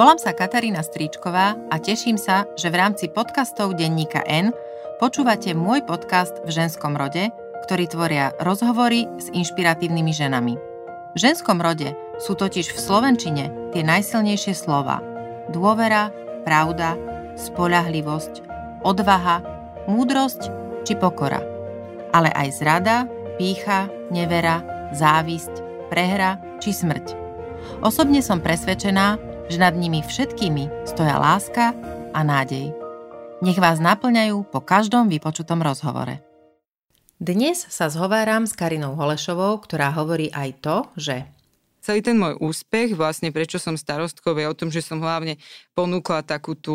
Volám sa Katarína Stríčková a teším sa, že v rámci podcastov denníka N počúvate môj podcast v ženskom rode, ktorý tvoria rozhovory s inšpiratívnymi ženami. V ženskom rode sú totiž v slovenčine tie najsilnejšie slova: dôvera, pravda, spoľahlivosť, odvaha, múdrosť či pokora. Ale aj zrada, pýcha, nevera, závisť, prehra či smrť. Osobne som presvedčená, že nad nimi všetkými stoja láska a nádej. Nech vás naplňajú po každom vypočutom rozhovore. Dnes sa zhováram s Karinou Holešovou, ktorá hovorí aj to, že celý ten môj úspech, vlastne prečo som starostkou, je o tom, že som hlavne ponúkla takú tú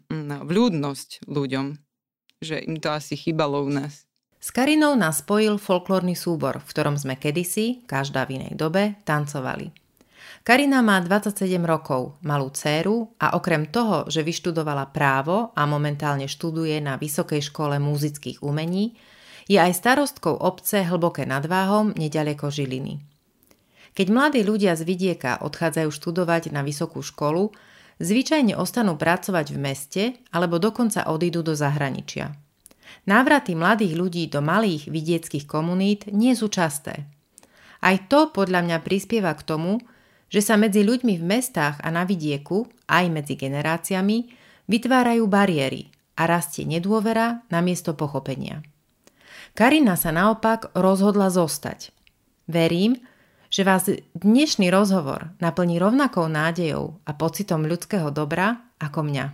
vľúdnosť ľuďom. Že im to asi chýbalo u nás. S Karinou nás spojil folklórny súbor, v ktorom sme kedysi, každá v inej dobe, tancovali. Karina má 27 rokov, malú dcéru a okrem toho, že vyštudovala právo a momentálne študuje na Vysokej škole múzických umení, je aj starostkou obce Hlboké nad Váhom neďaleko Žiliny. Keď mladí ľudia z vidieka odchádzajú študovať na vysokú školu, zvyčajne ostanú pracovať v meste alebo dokonca odídu do zahraničia. Návraty mladých ľudí do malých vidieckých komunít nie sú časté. Aj to podľa mňa prispieva k tomu, že sa medzi ľuďmi v mestách a na vidieku, aj medzi generáciami, vytvárajú bariéry a rastie nedôvera namiesto pochopenia. Karina sa naopak rozhodla zostať. Verím, že vás dnešný rozhovor naplní rovnakou nádejou a pocitom ľudského dobra ako mňa.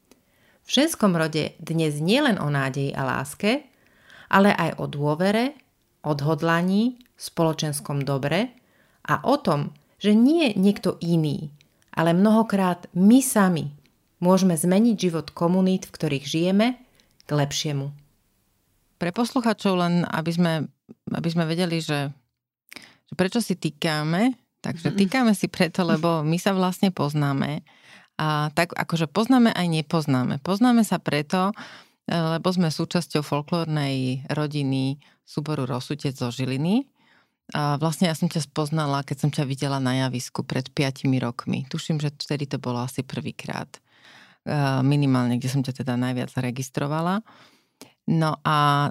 V ženskom rode dnes nie len o nádeji a láske, ale aj o dôvere, odhodlaní, spoločenskom dobre a o tom, že nie niekto iný, ale mnohokrát my sami môžeme zmeniť život komunít, v ktorých žijeme, k lepšiemu. Pre posluchačov len, aby sme vedeli, že prečo si týkame, takže týkame si preto, lebo my sa vlastne poznáme. A tak akože poznáme aj nepoznáme. Poznáme sa preto, lebo sme súčasťou folklórnej rodiny súboru Rosutec zo Žiliny. A vlastne ja som ťa spoznala, keď som ťa videla na javisku pred 5 rokmi. Tuším, že vtedy to bolo asi prvýkrát. Minimálne, kde som ťa teda najviac zaregistrovala. No a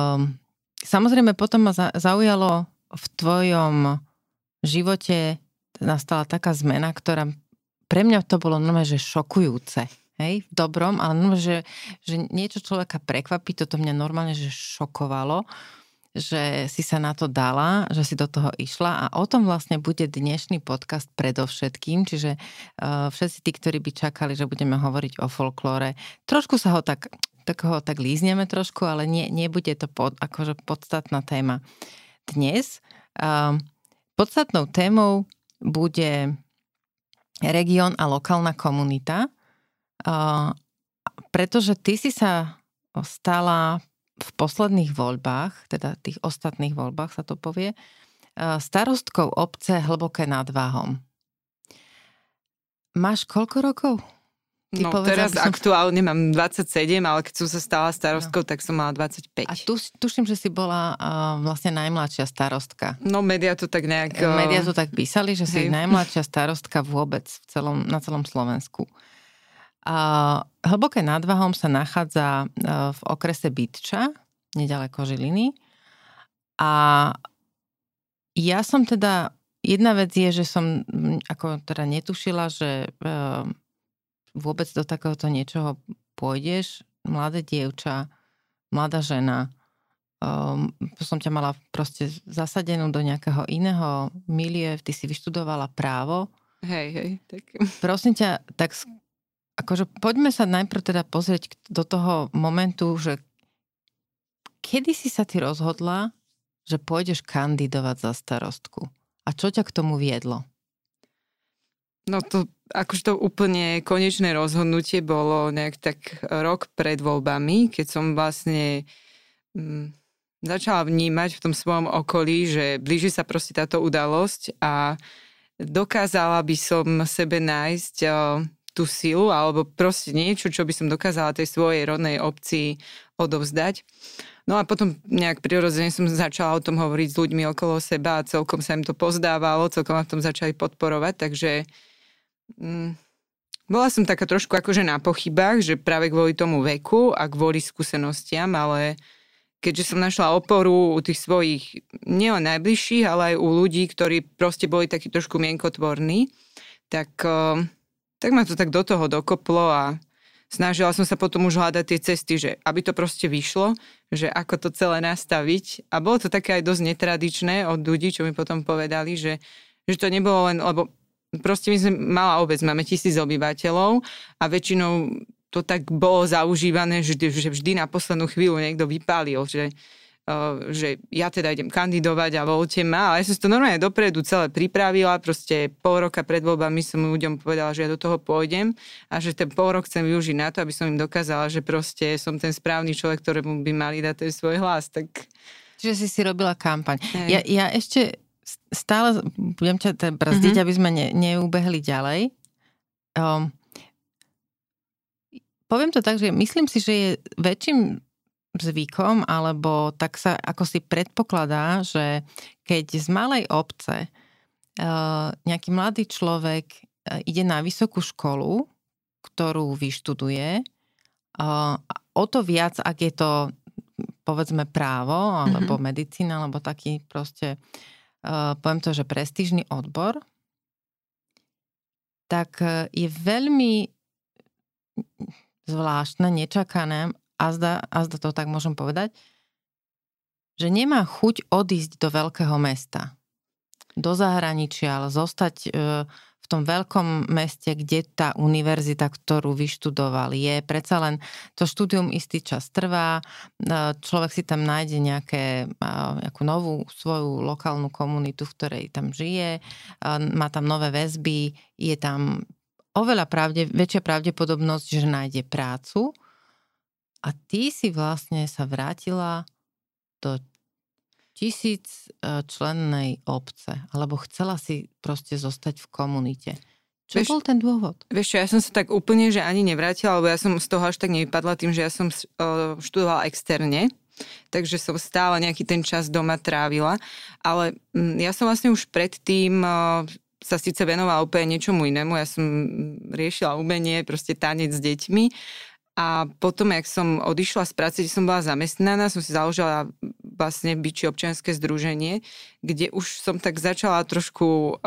samozrejme potom ma zaujalo v tvojom živote nastala taká zmena, ktorá pre mňa to bolo normálne, že šokujúce. Hej, v dobrom, ale normálne, že niečo človeka prekvapí, toto mňa normálne, že šokovalo, že si sa na to dala, že si do toho išla a o tom vlastne bude dnešný podcast predovšetkým, čiže všetci tí, ktorí by čakali, že budeme hovoriť o folklóre, trošku sa ho tak lízneme trošku, ale nebude to akože podstatná téma. Dnes podstatnou témou bude región a lokálna komunita, pretože ty si sa stala v posledných voľbách, teda tých ostatných voľbách sa to povie, starostkou obce Hlboké nad Váhom. Máš koľko rokov? No teraz aktuálne mám 27, ale keď som sa stala starostkou, tak som mala 25. A tuším, že si bola vlastne najmladšia starostka. No médiá to tak nejak... Médiá to tak písali, že si najmladšia starostka vôbec na celom Slovensku. Hlboké nad Váhom sa nachádza v okrese Bytča, neďaleko Žiliny. A ja som teda, jedna vec je, že som ako teda netušila, že vôbec do takéhoto niečoho pôjdeš, mladé dievča, mladá žena. Som ťa mala proste zasadenú do nejakého iného milie, ty si vyštudovala právo. Hej, tak... Prosím ťa, tak akože poďme sa najprv teda pozrieť do toho momentu, že kedy si sa ty rozhodla, že pôjdeš kandidovať za starostku? A čo ťa k tomu viedlo? No to, akože to úplne konečné rozhodnutie bolo nejak tak rok pred voľbami, keď som vlastne začala vnímať v tom svojom okolí, že blíži sa proste táto udalosť a dokázala by som sebe nájsť tú silu alebo proste niečo, čo by som dokázala tej svojej rodnej obci odovzdať. No a potom nejak prirodzene som začala o tom hovoriť s ľuďmi okolo seba a celkom sa im to pozdávalo, celkom ma v tom začali podporovať, takže Bola som taká trošku akože na pochybách, že práve kvôli tomu veku a kvôli skúsenostiam, ale keďže som našla oporu u tých svojich nielen najbližších, ale aj u ľudí, ktorí proste boli takí trošku mienkotvorní, tak ma to tak do toho dokoplo a snažila som sa potom už hľadať tie cesty, že aby to proste vyšlo, že ako to celé nastaviť. A bolo to také aj dosť netradičné od ľudí, čo mi potom povedali, že to nebolo len, lebo proste my sme malá obec, máme 1000 obyvateľov a väčšinou to tak bolo zaužívané, že vždy na poslednú chvíľu niekto vypálil, že ja teda idem kandidovať a voľte ma, ale ja som si to normálne dopredu celé pripravila, proste pol roka pred voľbami som ľuďom povedala, že ja do toho pôjdem a že ten pol rok chcem využiť na to, aby som im dokázala, že proste som ten správny človek, ktorému by mali dať ten svoj hlas. Tak... Čiže si robila kampaň. Ja ešte stále budem ťa brzdiť, aby sme neubehli ďalej. Poviem to tak, že myslím si, že je väčším zvykom, alebo tak sa ako si predpokladá, že keď z malej obce nejaký mladý človek ide na vysokú školu, ktorú vyštuduje, o to viac, ak je to povedzme právo, alebo medicína, alebo taký proste poviem to, že prestížny odbor, tak je veľmi zvláštne, nečakané, a zda to tak môžem povedať, že nemá chuť odísť do veľkého mesta, do zahraničia, ale zostať v tom veľkom meste, kde tá univerzita, ktorú vyštudoval, je. Predsa len to štúdium istý čas trvá, človek si tam nájde nejakú novú svoju lokálnu komunitu, v ktorej tam žije, má tam nové väzby, je tam oveľa väčšia pravdepodobnosť, že nájde prácu. A ty si vlastne sa vrátila do 1000-člennej obce, alebo chcela si proste zostať v komunite. Čo bol ten dôvod? Vieš čo, ja som sa tak úplne, že ani nevrátila, lebo ja som z toho až tak nevypadla tým, že ja som študovala externe, takže som stále nejaký ten čas doma trávila, ale ja som vlastne už predtým sa síce venovala úplne niečomu inému, ja som riešila umenie, proste tanec s deťmi. A potom, jak som odišla z práce, kde som bola zamestnaná, som si založila vlastne Biči občianske združenie, kde už som tak začala trošku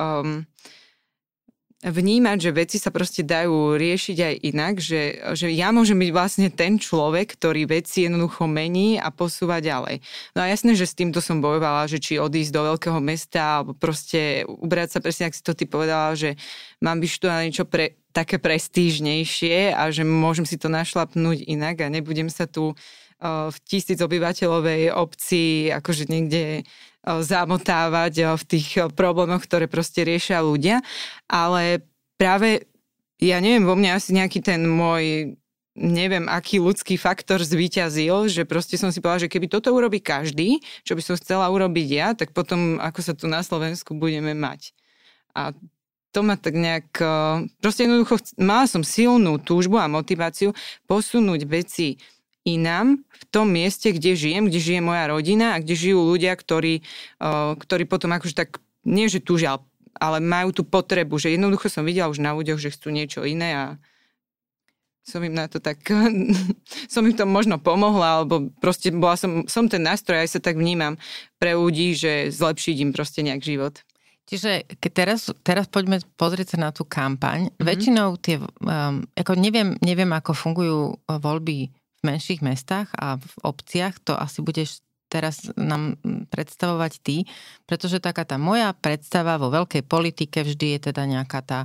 vnímať, že veci sa proste dajú riešiť aj inak, že ja môžem byť vlastne ten človek, ktorý veci jednoducho mení a posúva ďalej. No a jasné, že s týmto som bojovala, že či odísť do veľkého mesta, alebo proste ubrať sa presne, ak si to ty povedala, že mám vyštudovať niečo také prestížnejšie a že môžem si to našlapnúť inak a nebudem sa tu v 1000 obyvateľovej obci akože niekde zamotávať v tých problémoch, ktoré proste riešia ľudia. Ale práve, ja neviem, vo mne asi nejaký ten môj, neviem, aký ľudský faktor zvíťazil, že proste som si povedala, že keby toto urobí každý, čo by som chcela urobiť ja, tak potom ako sa tu na Slovensku budeme mať. A to ma tak nejak, proste jednoducho, mala som silnú túžbu a motiváciu posunúť veci inám v tom mieste, kde žije moja rodina a kde žijú ľudia, ktorí potom akože tak, nie že túžia, ale majú tú potrebu, že jednoducho som videla už na ľuďoch, že chcú niečo iné a som im na to tak, som im to možno pomohla, alebo proste som ten nástroj, aj sa tak vnímam pre ľudí, že zlepšiť im proste nejak život. Čiže keď teraz poďme pozrieť sa na tú kampaň. Väčšinou tie, ako neviem, ako fungujú voľby v menších mestách a v obciach, to asi budeš teraz nám predstavovať ty, pretože taká tá moja predstava vo veľkej politike vždy je teda nejaká tá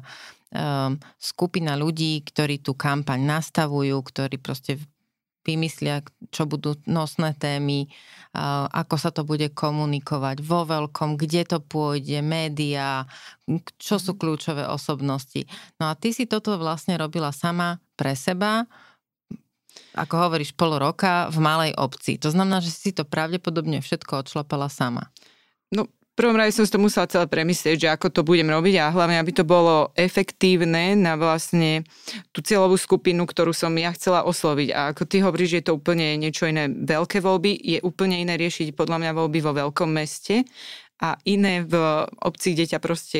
skupina ľudí, ktorí tú kampaň nastavujú, ktorí proste vymyslia, čo budú nosné témy, ako sa to bude komunikovať vo veľkom, kde to pôjde, médiá, čo sú kľúčové osobnosti. No a ty si toto vlastne robila sama pre seba, ako hovoríš, pol roka v malej obci. To znamená, že si to pravdepodobne všetko odšlapala sama. No, v prvom rade som si to musela celé premyslieť, že ako to budem robiť a hlavne, aby to bolo efektívne na vlastne tú cieľovú skupinu, ktorú som ja chcela osloviť. A ako ty hovoríš, že je to úplne niečo iné. Veľké voľby je úplne iné riešiť podľa mňa voľby vo veľkom meste a iné v obci, kde ťa proste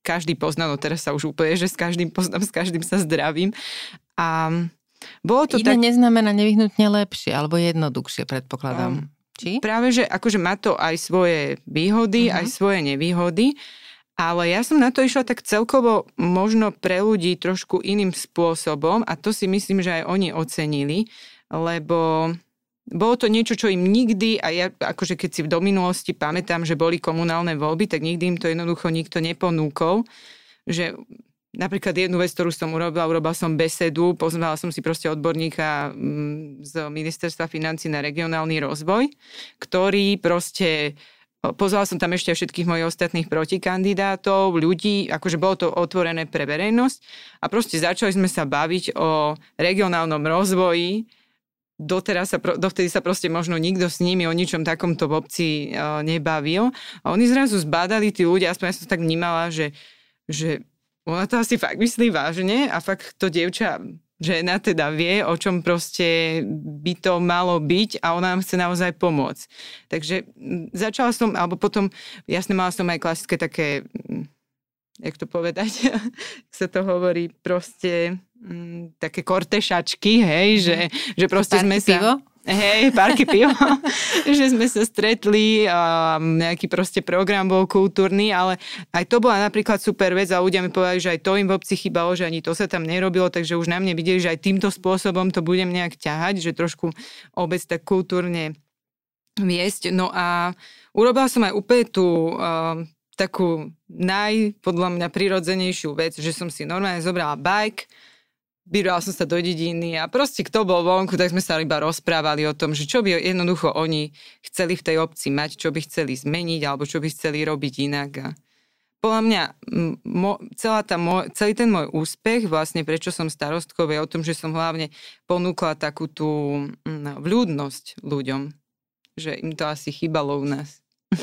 každý poznal, no teraz sa už úplne, že s každým poznám, s každým sa zdravím. A bolo to iné neznamená nevyhnutne lepšie, alebo jednoduchšie, predpokladám. Či? Práve, že akože má to aj svoje výhody, aj svoje nevýhody, ale ja som na to išla tak celkovo možno pre ľudí trošku iným spôsobom a to si myslím, že aj oni ocenili, lebo bolo to niečo, čo im nikdy, a ja akože keď si do minulosti pamätám, že boli komunálne voľby, tak nikdy im to jednoducho nikto neponúkol, že napríklad jednu vec, ktorú som urobila som besedu, pozvala som si proste odborníka z Ministerstva financií na regionálny rozvoj, ktorý proste, pozvala som tam ešte všetkých mojich ostatných protikandidátov, ľudí, akože bolo to otvorené pre verejnosť a proste začali sme sa baviť o regionálnom rozvoji. Dovtedy sa proste možno nikto s nimi o ničom takomto v obci nebavil. A oni zrazu zbadali tí ľudia, aspoň ja som tak vnímala, že ona to asi fakt myslí vážne a fakt to dievča, žena teda vie, o čom proste by to malo byť a ona nám chce naozaj pomôcť. Takže začala som, alebo potom, jasne mala som aj klasické také, jak to povedať, sa to hovorí proste také kortešačky, hej, že proste sme sa... Pivo? Hej, párky pivo, že sme sa stretli a nejaký proste program bol kultúrny, ale aj to bola napríklad super vec a ľudia mi povedali, že aj to im v obci chýbalo, že ani to sa tam nerobilo, takže už na mne videli, že aj týmto spôsobom to budem nejak ťahať, že trošku obec tak kultúrne viesť. No a urobila som aj úplne tú takú podľa mňa prirodzenejšiu vec, že som si normálne zobrala bike, vybral som sa do dediny a proste kto bol vonku, tak sme sa iba rozprávali o tom, že čo by jednoducho oni chceli v tej obci mať, čo by chceli zmeniť alebo čo by chceli robiť inak. A podľa mňa celý ten môj úspech, vlastne prečo som starostkou, je o tom, že som hlavne ponúkla takú tú vľúdnosť ľuďom, že im to asi chýbalo u nás.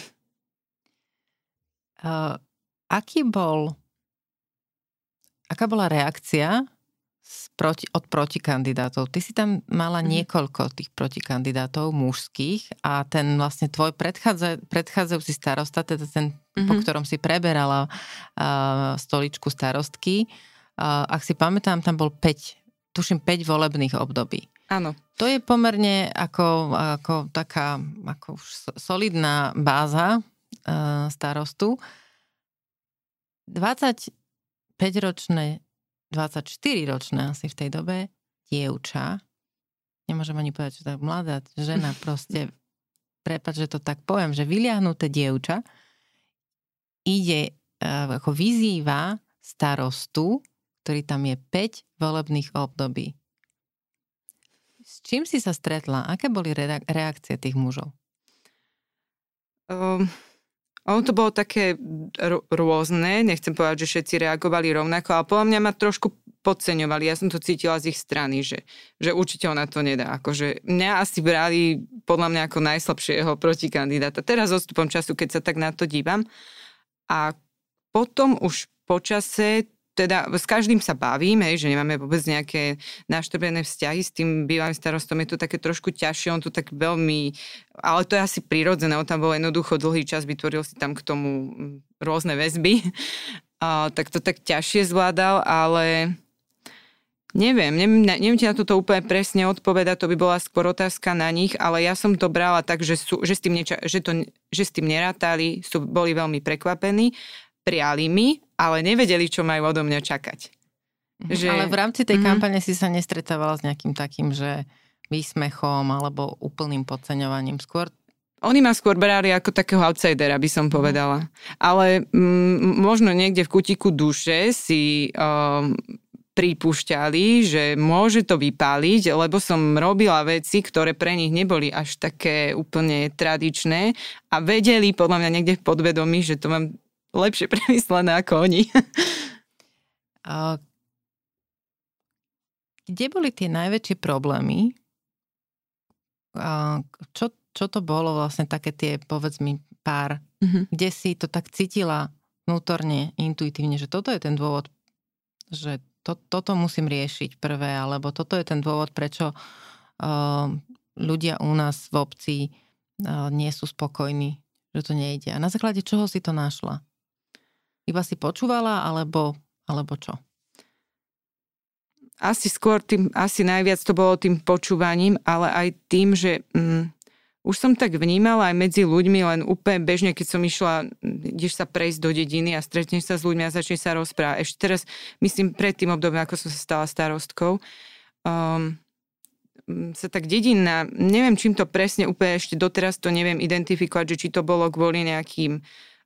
Aká bola reakcia od protikandidátov? Ty si tam mala niekoľko tých protikandidátov mužských a ten vlastne tvoj predchádzajúci starosta, teda ten, po ktorom si preberala stoličku starostky, ak si pamätám, tam bol 5 volebných období. Áno. To je pomerne ako taká ako solidná báza starostu. 25-ročné 24-ročná asi v tej dobe dievča, nemôžem ani povedať, že tak mladá žena proste, prepáč, že to tak poviem, že vyliahnuté dievča ide, ako vyzýva starostu, ktorý tam je 5 volebných období. S čím si sa stretla? Aké boli reakcie tých mužov? Ono to bolo také rôzne, nechcem povedať, že všetci reagovali rovnako, ale podľa mňa ma trošku podceňovali. Ja som to cítila z ich strany, že určite ona to nedá. Akože mňa asi brali podľa mňa ako najslabšieho protikandidáta. Teraz s odstupom času, keď sa tak na to dívam. A potom už počase, teda s každým sa bavím, že nemáme vôbec nejaké naštrbené vzťahy s tým bývalým starostom, je to také trošku ťažšie, on to tak veľmi, ale to je asi prirodzené, on tam bol jednoducho dlhý čas, vytvoril si tam k tomu rôzne väzby, tak to tak ťažšie zvládal, ale neviem ti na toto úplne presne odpovedať, to by bola skôr otázka na nich, ale ja som to brala tak, že s tým nerátali, boli veľmi prekvapení, priali mi, ale nevedeli, čo majú odo mňa čakať. Ale v rámci tej kampane si sa nestretávala s nejakým takým, že výsmechom alebo úplným podceňovaním skôr? Oni ma skôr brali ako takého outsidera, by som povedala. Ale možno niekde v kutiku duše si pripúšťali, že môže to vypáliť, lebo som robila veci, ktoré pre nich neboli až také úplne tradičné a vedeli podľa mňa niekde v podvedomí, že to mám lepšie premyslené ako oni. Kde boli tie najväčšie problémy? Čo to bolo vlastne také tie, povedz mi, pár, kde si to tak cítila vnútorne, intuitívne, že toto je ten dôvod, že toto musím riešiť prvé, alebo toto je ten dôvod, prečo ľudia u nás v obci nie sú spokojní, že to nejde. A na základe čoho si to našla? Iba si počúvala, alebo čo? Asi skôr asi najviac to bolo tým počúvaním, ale aj tým, že už som tak vnímala aj medzi ľuďmi, len úplne bežne, keď som išla, ideš sa prejsť do dediny a stretneš sa s ľuďmi a začneš sa rozprávať. Ešte teraz, myslím, pred tým obdobím, ako som sa stala starostkou, sa tak dedina, neviem, čím to presne úplne ešte doteraz to neviem identifikovať, že či to bolo kvôli nejakým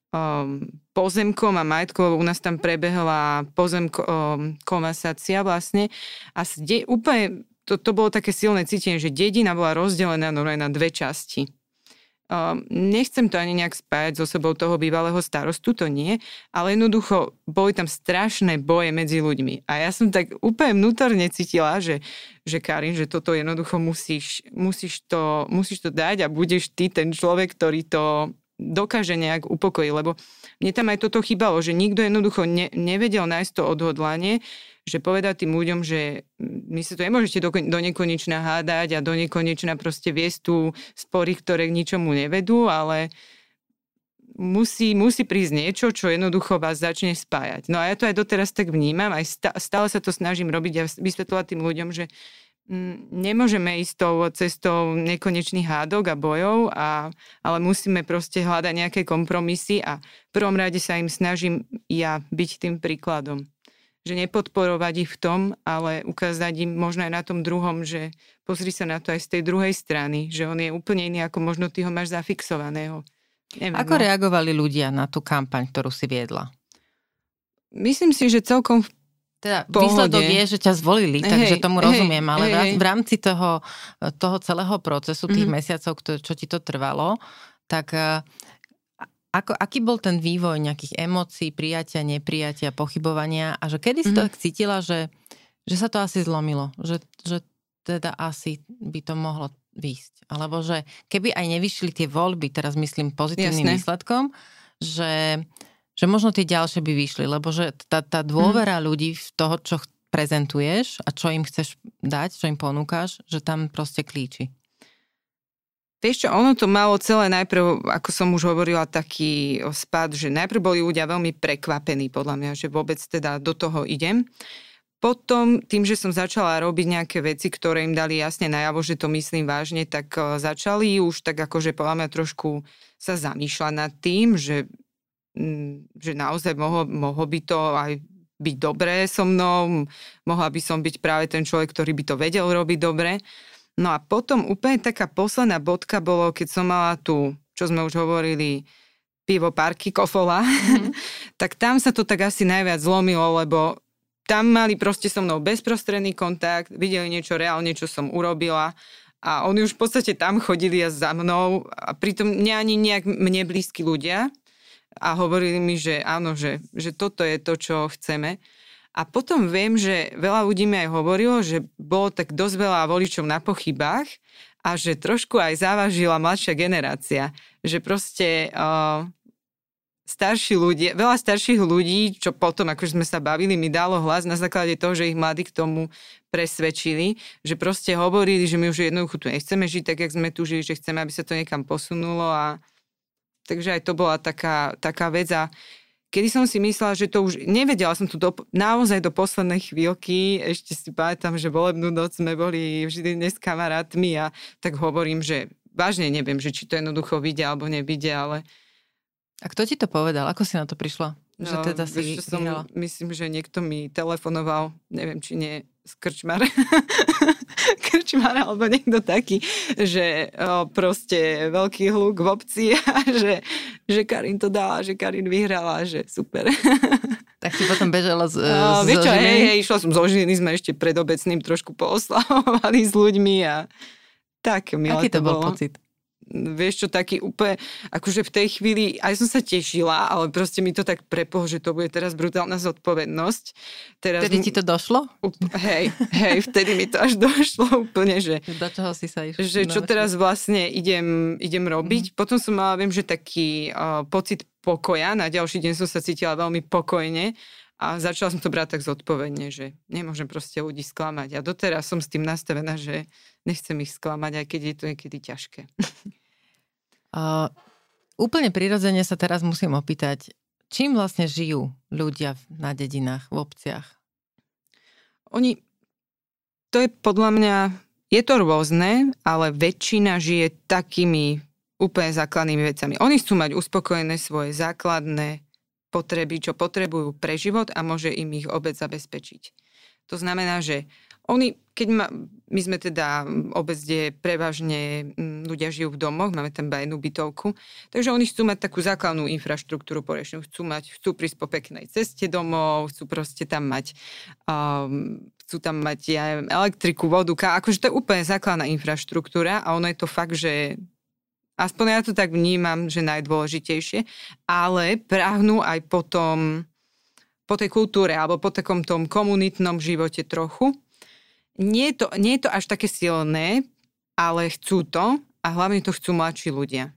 pozemkom a majetkom, u nás tam prebehla komasácia vlastne a úplne to bolo také silné cítenie, že dedina bola rozdelená na dve časti. Nechcem to ani nejak spájať so sebou toho bývalého starostu, to nie, ale jednoducho boli tam strašné boje medzi ľuďmi. A ja som tak úplne vnútorne cítila, že Karin, že toto jednoducho musíš to dať a budeš ty ten človek, ktorý to dokáže nejak upokojiť, lebo mne tam aj toto chýbalo, že nikto jednoducho nevedel nájsť to odhodlanie, že povedať tým ľuďom, že my sa tu nemôžete do nekonečna hádať a do nekonečna proste viesť tu spory, ktoré k ničomu nevedú, ale musí prísť niečo, čo jednoducho vás začne spájať. No a ja to aj doteraz tak vnímam, aj stále sa to snažím robiť a vysvetľovať tým ľuďom, že nemôžeme ísť tou cestou nekonečných hádok a bojov, ale musíme proste hľadať nejaké kompromisy a v prvom rade sa im snažím ja byť tým príkladom. Že nepodporovať ich v tom, ale ukázať im možno aj na tom druhom, že pozri sa na to aj z tej druhej strany, že on je úplne iný, ako možno ty ho máš zafixovaného. Neviem, ako reagovali ľudia na tú kampaň, ktorú si viedla? Myslím si, že celkom teda výsledok je, že ťa zvolili, takže tomu rozumiem, ale v rámci toho celého procesu, tých mesiacov, čo ti to trvalo, tak aký bol ten vývoj nejakých emócií, prijatia, neprijatia, pochybovania a že kedy si to tak cítila, že sa to asi zlomilo, že teda asi by to mohlo výjsť. Alebo že keby aj nevyšli tie voľby, teraz myslím pozitívnym výsledkom, že možno tie ďalšie by vyšli, lebo že tá dôvera ľudí v toho, čo prezentuješ a čo im chceš dať, čo im ponúkaš, že tam proste klíči. Vieš čo, ono to malo celé najprv, ako som už hovorila, taký spad, že najprv boli ľudia veľmi prekvapení podľa mňa, že vôbec teda do toho idem. Potom tým, že som začala robiť nejaké veci, ktoré im dali jasne najavo, že to myslím vážne, tak začali už tak akože podľa mňa trošku sa zamýšľať nad tým, že naozaj mohlo by to aj byť dobré so mnou, mohla by som byť práve ten človek, ktorý by to vedel robiť dobre. No a potom úplne taká posledná bodka bolo, keď som mala tu, čo sme už hovorili, pivo Parky Kofola, tak tam sa to tak asi najviac zlomilo, lebo tam mali proste so mnou bezprostredný kontakt, videli niečo reálne, čo som urobila a oni už v podstate tam chodili a za mnou a pritom ani nejak mne blízki ľudia a hovorili mi, že áno, že toto je to, čo chceme. A potom viem, že veľa ľudí mi aj hovorilo, že bolo tak dosť veľa voličov na pochybách a že trošku aj závažila mladšia generácia. Že proste veľa starších ľudí, čo potom, akože sme sa bavili, mi dalo hlas na základe toho, že ich mladí k tomu presvedčili, že proste hovorili, že my už jednoducho tu nechceme žiť tak, jak sme tu žili, že chceme, aby sa to niekam posunulo a takže aj to bola taká vec a kedy som si myslela, že to už nevedela som tu naozaj do poslednej chvíľky, ešte si pamätám, že volebnú noc sme boli vždy s kamarátmi a tak hovorím, že vážne neviem, že či to jednoducho vyjde alebo nevyjde, ale... A kto ti to povedal? Ako si na to prišla? Že teda si vyhrala? Myslím, že niekto mi telefonoval, neviem, či nie Krčmar alebo niekto taký, že proste veľký hluk v obci a že Karin to dala, že Karin vyhrala, že super. Tak si potom bežala z vieš čo, Žiliny? išla som zo Žiliny, sme ešte pred obecným trošku pooslavovali s ľuďmi a tak milé Aký to bol bolo. pocit? Vieš čo, taký úplne, akože v tej chvíli aj som sa tešila, ale proste mi to tak prepolo, že to bude teraz brutálna zodpovednosť. Vtedy ti to došlo? Hej, vtedy mi to až došlo úplne, že do čoho si sa išla? Že čo teraz vlastne idem robiť. Potom som mala, viem, že taký pocit pokoja, na ďalší deň som sa cítila veľmi pokojne a začala som to brať tak zodpovedne, že nemôžem proste ľudí sklamať. A doteraz som s tým nastavená, že nechcem ich sklamať, aj keď je to niekedy ťažké. Úplne prirodzene sa teraz musím opýtať, čím vlastne žijú ľudia na dedinách, v obciach? To je podľa mňa, je to rôzne, ale väčšina žije takými úplne základnými vecami. Oni chcú mať uspokojené svoje základné potreby, čo potrebujú pre život a môže im ich obec zabezpečiť. To znamená, že my sme teda obec, kde prevažne ľudia žijú v domoch, máme tam iba jednu bytovku, takže oni chcú mať takú základnú infraštruktúru porečnú, chcú prísť po peknej ceste domov, chcú proste tam mať elektriku, vodu, akože to je úplne základná infraštruktúra a ono je to fakt, že aspoň ja to tak vnímam, že najdôležitejšie, ale práhnú aj po tej kultúre alebo po takom tom komunitnom živote trochu. Nie je to až také silné, ale chcú to a hlavne to chcú mladší ľudia.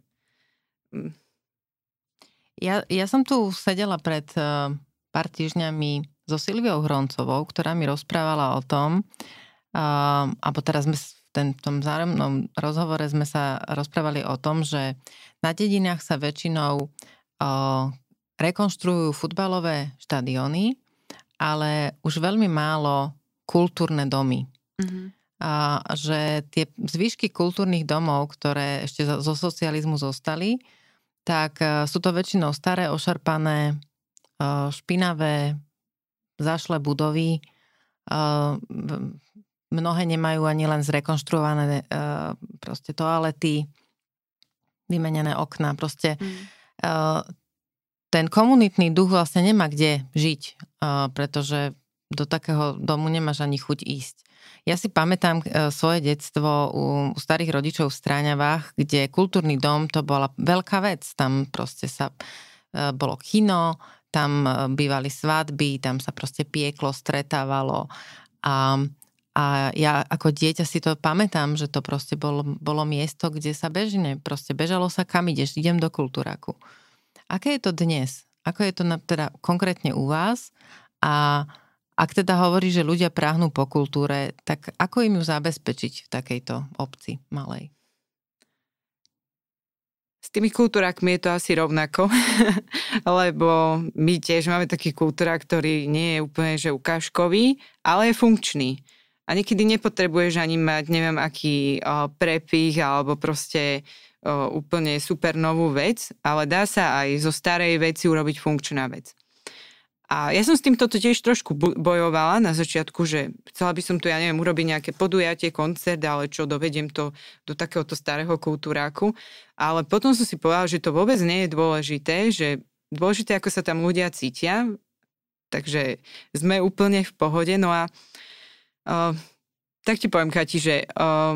Ja som tu sedela pred pár týždňami so Silviou Hroncovou, ktorá mi rozprávala o tom, alebo teraz sme v tom vzájomnom rozhovore sme sa rozprávali o tom, že na dedinách sa väčšinou rekonštruujú futbalové štadióny, ale už veľmi málo kultúrne domy. Mm-hmm. A že tie zvyšky kultúrnych domov, ktoré ešte zo socializmu zostali, tak sú to väčšinou staré, ošarpané, špinavé, zašlé budovy. Mnohé nemajú ani len zrekonštruované proste toalety, vymenené okná. Proste ten komunitný duch vlastne nemá kde žiť, pretože do takého domu nemáš ani chuť ísť. Ja si pamätám svoje detstvo u starých rodičov v Stráňavách, kde kultúrny dom to bola veľká vec. Tam proste bolo kino, tam bývali svadby, tam sa proste pieklo, stretávalo. A ja ako dieťa si to pamätám, že to proste bolo miesto, kde sa proste bežalo sa, kam ideš, idem do kultúraku. Aké je to dnes? Ako je to teda konkrétne u vás? A ak teda hovorí, že ľudia práhnú po kultúre, tak ako im ju zabezpečiť v takejto obci malej? S tými kultúrakmi je to asi rovnako, lebo my tiež máme taký kultúrak, ktorý nie je úplne že ukážkový, ale je funkčný. A niekedy nepotrebuješ ani mať neviem aký prepich alebo proste úplne super novú vec, ale dá sa aj zo starej veci urobiť funkčná vec. A ja som s týmto tiež trošku bojovala na začiatku, že chcela by som tu, urobiť nejaké podujatie, koncert, ale čo, dovediem to do takéhoto starého kultúráku. Ale potom som si povedala, že to vôbec nie je dôležité, že dôležité, ako sa tam ľudia cítia, takže sme úplne v pohode. No a tak ti poviem, Kati, že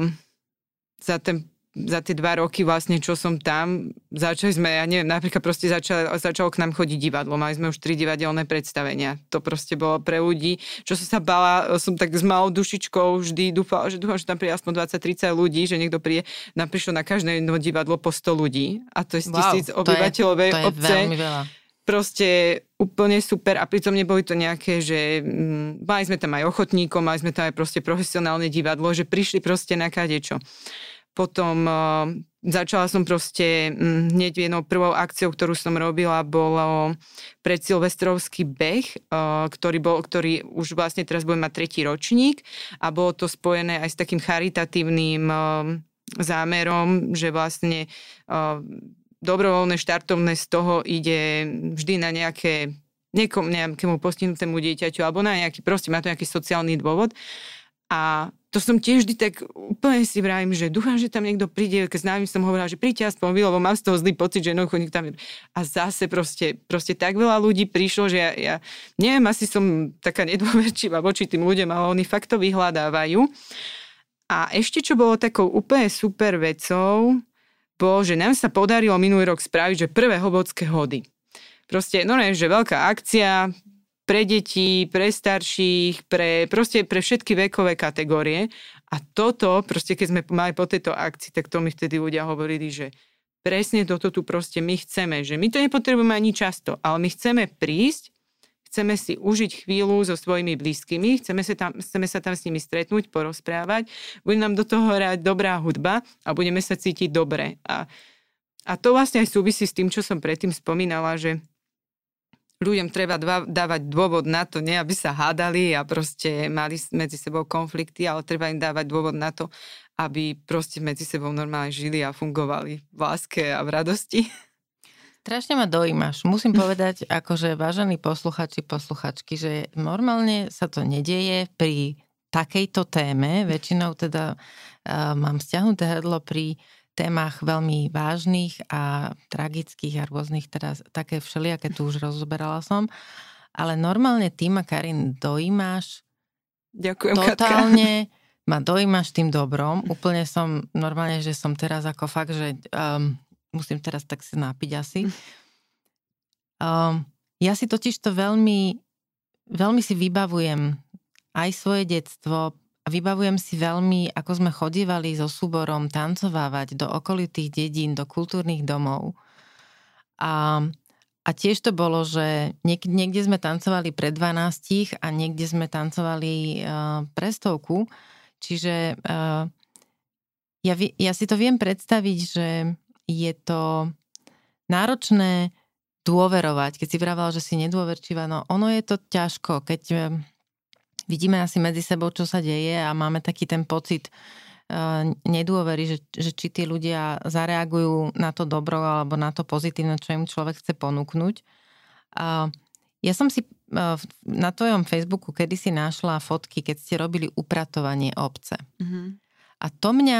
za tie 2 roky vlastne, čo som tam, začali sme, napríklad proste začalo k nám chodiť divadlo. Mali sme už 3 divadelné predstavenia. To proste bolo pre ľudí, čo som sa bala, som tak s malou dušičkou vždy dúfala, že tam príde aspoň 20-30 ľudí, že niekto príde. Nám prišlo na každé jedno divadlo po 100 ľudí a to je z 1000 obyvateľovej obce. To je veľmi veľa. Proste úplne super a pritom neboli to nejaké, že mali sme tam aj ochotníkov, mali sme tam aj proste profesionálne divadlo, že prišli proste na kadečo. Potom začala som proste hneď jednou prvou akciou, ktorú som robila, bolo predsilvestrovský beh, ktorý už vlastne teraz bude mať 3. ročník a bolo to spojené aj s takým charitatívnym zámerom, že vlastne dobrovoľné štartovné z toho ide vždy na nejakému postihnutému dieťaťu alebo na nejaký, proste má to nejaký sociálny dôvod. A to som tiež vždy tak úplne si vravím, že dúfam, že tam niekto príde, keď s námi som hovorila, že príďte aspoň vy, lebo mám z toho zlý pocit, že jednoducho nikto tam je. A zase proste tak veľa ľudí prišlo, že ja neviem, asi som taká nedôverčivá voči tým ľuďom, ale oni fakt to vyhľadávajú. A ešte čo bolo takou úplne super vecou, bolo, že nám sa podarilo minulý rok spraviť, že prvé Hlbocké hody. Proste, že veľká akcia, pre deti, pre starších, pre všetky vekové kategórie. A toto, proste keď sme mali po tejto akcii, tak to mi vtedy ľudia hovorili, že presne toto tu proste my chceme, že my to nepotrebujeme ani často, ale my chceme prísť, chceme si užiť chvíľu so svojimi blízkymi, chceme sa tam s nimi stretnúť, porozprávať, bude nám do toho hrať dobrá hudba a budeme sa cítiť dobre. A to vlastne aj súvisí s tým, čo som predtým spomínala, že ľuďom treba dávať dôvod na to, nie aby sa hádali a proste mali medzi sebou konflikty, ale treba im dávať dôvod na to, aby proste medzi sebou normálne žili a fungovali v láske a v radosti. Strašne ma dojímaš. Musím povedať, akože vážení posluchači, posluchačky, že normálne sa to nedieje pri takejto téme. Väčšinou teda mám stiahnuté hrdlo pri témach veľmi vážnych a tragických a rôznych, teraz také všelijaké tu už rozoberala som. Ale normálne ty ma, Karin, dojímaš. Ďakujem, totálne Katka. Ma dojímaš tým dobrom. Úplne som normálne, že som teraz ako fakt, že musím teraz tak si nápiť asi. Ja si totiž to veľmi, veľmi si vybavujem aj svoje detstvo a vybavujem si veľmi, ako sme chodívali so súborom tancovávať do okolitých dedín, do kultúrnych domov. A tiež to bolo, že niekde sme tancovali pre 12 a niekde sme tancovali pre 100. Čiže ja si to viem predstaviť, že je to náročné dôverovať. Keď si vravala, že si nedôverčivá, no ono je to ťažko, keď vidíme asi medzi sebou, čo sa deje a máme taký ten pocit nedôvery, že či tí ľudia zareagujú na to dobro alebo na to pozitívne, čo im človek chce ponúknuť. Ja som si na tvojom Facebooku kedysi našla fotky, keď ste robili upratovanie obce. Mm-hmm. A to mňa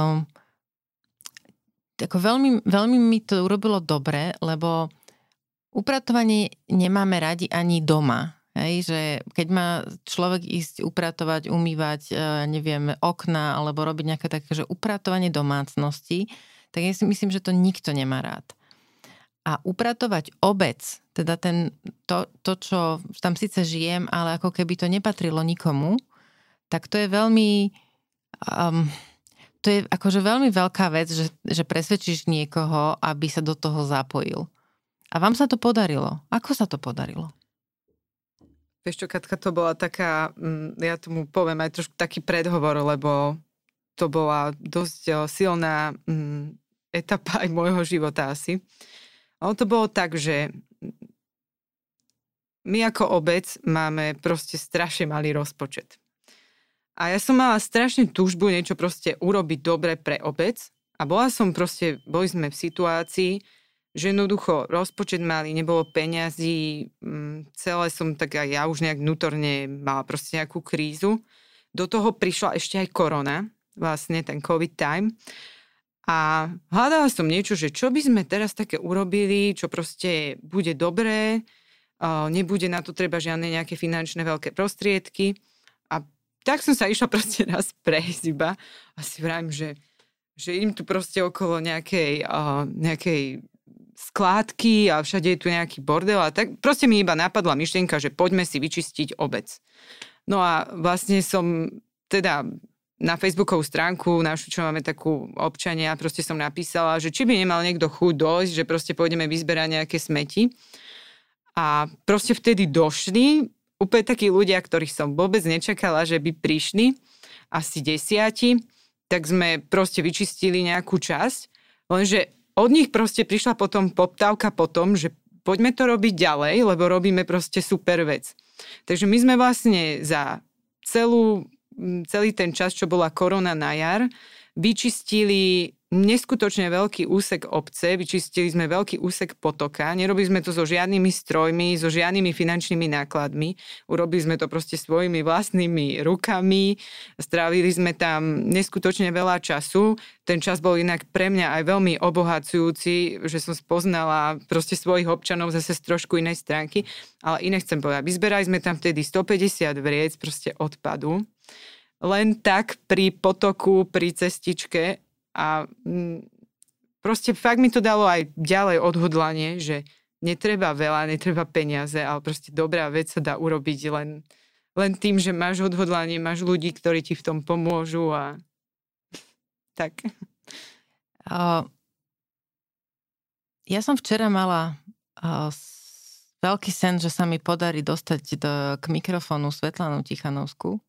ako veľmi, veľmi mi to urobilo dobre, lebo upratovanie nemáme radi ani doma. Hej, že keď má človek ísť upratovať, umývať, neviem, okna alebo robiť nejaké také, že upratovanie domácnosti, tak ja si myslím, že to nikto nemá rád. A upratovať obec, teda to, čo tam síce žijem, ale ako keby to nepatrilo nikomu, tak to je veľmi... to je akože veľmi veľká vec, že presvedčíš niekoho, aby sa do toho zapojil. A vám sa to podarilo. Ako sa to podarilo? Vieš čo, Katka, to bola taká, ja tomu poviem aj trošku taký predhovor, lebo to bola dosť silná etapa aj môjho života asi. A to bolo tak, že my ako obec máme proste strašne malý rozpočet. A ja som mala strašne túžbu niečo proste urobiť dobre pre obec a boli sme v situácii, že jednoducho rozpočet malý, nebolo peňazí, celé som tak aj ja už nejak vnútorne mala proste nejakú krízu. Do toho prišla ešte aj korona, vlastne ten COVID time. A hľadala som niečo, že čo by sme teraz také urobili, čo proste bude dobré, nebude na to treba žiadne nejaké finančné veľké prostriedky. A tak som sa išla proste raz prejsť iba a si vravím, že idem tu proste okolo nejakej skládky a všade je tu nejaký bordel a tak proste mi iba napadla myšlienka, že poďme si vyčistiť obec. No a vlastne som teda na Facebookovú stránku našu, čo máme takú občania, proste som napísala, že či by nemal niekto chuť dojsť, že proste pôjdeme vyzberať nejaké smeti. A proste vtedy došli úplne takí ľudia, ktorých som vôbec nečakala, že by prišli, asi 10, tak sme proste vyčistili nejakú časť, lenže od nich proste prišla potom poptávka potom, že poďme to robiť ďalej, lebo robíme proste super vec. Takže my sme vlastne za celý ten čas, čo bola korona na jar, vyčistili neskutočne veľký úsek obce, vyčistili sme veľký úsek potoka, nerobili sme to so žiadnymi strojmi, so žiadnymi finančnými nákladmi, urobili sme to proste svojimi vlastnými rukami, strávili sme tam neskutočne veľa času, ten čas bol inak pre mňa aj veľmi obohacujúci, že som spoznala proste svojich občanov zase z trošku inej stránky, ale iné chcem povedať, vyzberali sme tam vtedy 150 vriec proste odpadu, len tak pri potoku, pri cestičke. A proste fakt mi to dalo aj ďalej odhodlanie, že netreba veľa, netreba peniaze, ale proste dobrá vec sa dá urobiť len tým, že máš odhodlanie, máš ľudí, ktorí ti v tom pomôžu a tak. Ja som včera mala veľký sen, že sa mi podarí dostať k mikrofónu Svetlanu Tichanovskú.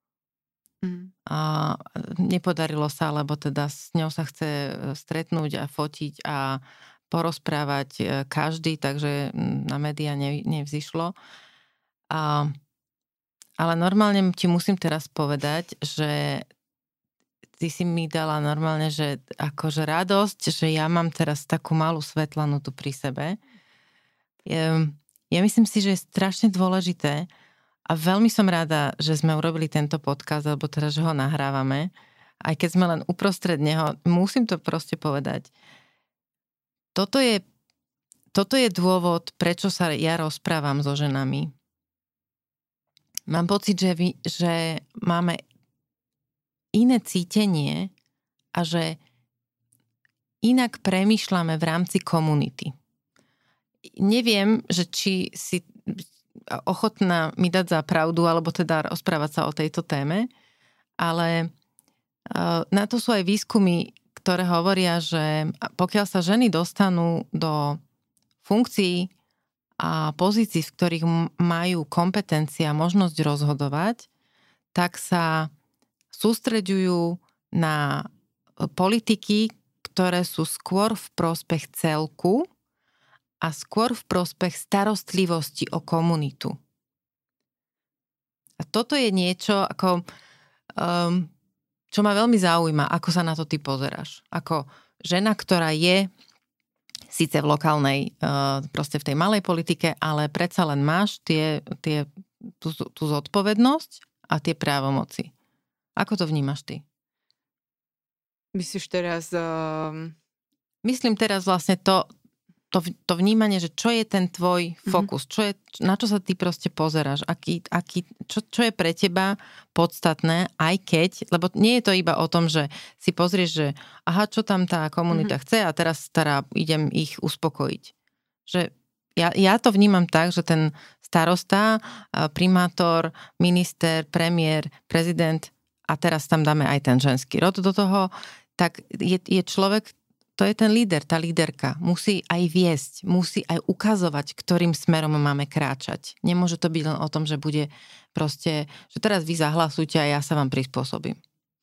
A nepodarilo sa, lebo teda s ňou sa chce stretnúť a fotiť a porozprávať každý, takže na médiá nevzýšlo. Ale normálne ti musím teraz povedať, že ty si mi dala normálne, že akože radosť, že ja mám teraz takú malú svetlanu tu pri sebe. Ja myslím si, že je strašne dôležité a veľmi som rada, že sme urobili tento podcast, alebo teda, že ho nahrávame. Aj keď sme len uprostred neho, musím to proste povedať. Toto je dôvod, prečo sa ja rozprávam so ženami. Mám pocit, že máme iné cítenie a že inak premýšľame v rámci komunity. Neviem, že či si ochotná mi dať za pravdu, alebo teda rozprávať sa o tejto téme, ale na to sú aj výskumy, ktoré hovoria, že pokiaľ sa ženy dostanú do funkcií a pozícií, v ktorých majú kompetencie a možnosť rozhodovať, tak sa sústreďujú na politiky, ktoré sú skôr v prospech celku a skôr v prospech starostlivosti o komunitu. A toto je niečo, ako čo ma veľmi zaujíma, ako sa na to ty pozeráš. Ako žena, ktorá je síce v lokálnej, proste v tej malej politike, ale predsa len máš tú zodpovednosť a tie právomoci. Ako to vnímaš ty? Myslíš teraz... Myslím teraz vlastne to vnímanie, že čo je ten tvoj fokus, na čo sa ty proste pozeráš, čo je pre teba podstatné, aj keď, lebo nie je to iba o tom, že si pozrieš, že aha, čo tam tá komunita chce a teraz idem ich uspokojiť. Že ja to vnímam tak, že ten starosta, primátor, minister, premiér, prezident a teraz tam dáme aj ten ženský rod do toho, tak je človek, to je ten líder, tá líderka. Musí aj viesť, musí aj ukazovať, ktorým smerom máme kráčať. Nemôže to byť len o tom, že bude proste, že teraz vy zahlasujte a ja sa vám prispôsobím.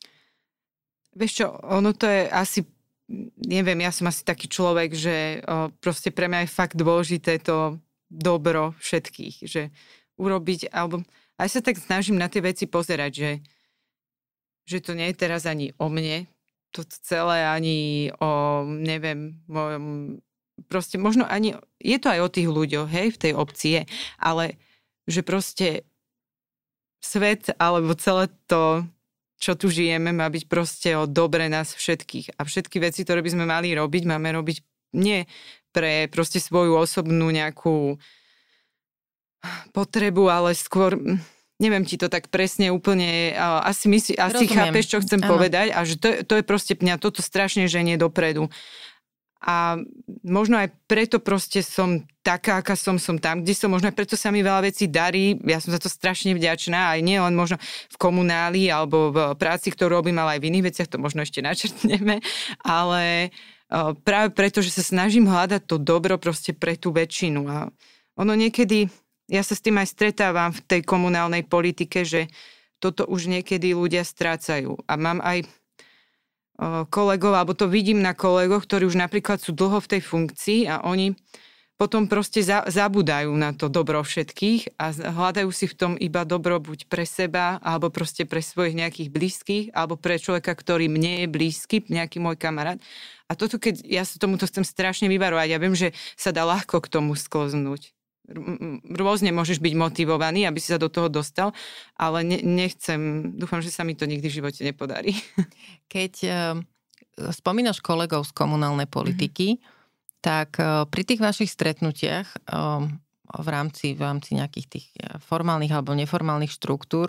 Vieš čo, ono to je asi, neviem, ja som asi taký človek, že proste pre mňa je fakt dôležité to dobro všetkých, že urobiť, alebo aj sa tak snažím na tie veci pozerať, že to nie je teraz ani o mne, to celé ani o, neviem, mojom, proste možno ani, je to aj o tých ľuďoch, hej, v tej obci je, ale že proste svet, alebo celé to, čo tu žijeme, má byť proste o dobre nás všetkých. A všetky veci, ktoré by sme mali robiť, máme robiť nie pre proste svoju osobnú nejakú potrebu, ale skôr... Neviem ti to tak presne úplne, asi chápeš, čo chcem povedať a že to je proste mňa toto strašne ženie dopredu. A možno aj preto proste som taká, aká som tam, kde som, možno aj preto sa mi veľa vecí darí, ja som za to strašne vďačná, aj nie len možno v komunáli alebo v práci, ktorú robím, ale aj v iných veciach, to možno ešte načrtneme, ale práve preto, že sa snažím hľadať to dobro proste pre tú väčšinu. A ono niekedy... Ja sa s tým aj stretávam v tej komunálnej politike, že toto už niekedy ľudia strácajú. A mám aj kolegov, alebo to vidím na kolegoch, ktorí už napríklad sú dlho v tej funkcii a oni potom proste zabúdajú na to dobro všetkých a hľadajú si v tom iba dobro buď pre seba, alebo proste pre svojich nejakých blízkych, alebo pre človeka, ktorý mne je blízky, nejaký môj kamarát. A toto, keď ja sa tomuto chcem strašne vyvarovať, ja viem, že sa dá ľahko k tomu sklznúť. Rôzne môžeš byť motivovaný, aby si sa do toho dostal, ale nechcem, dúfam, že sa mi to nikdy v živote nepodarí. Keď spomínaš kolegov z komunálnej politiky, tak pri tých vašich stretnutiach v rámci nejakých tých formálnych alebo neformálnych štruktúr,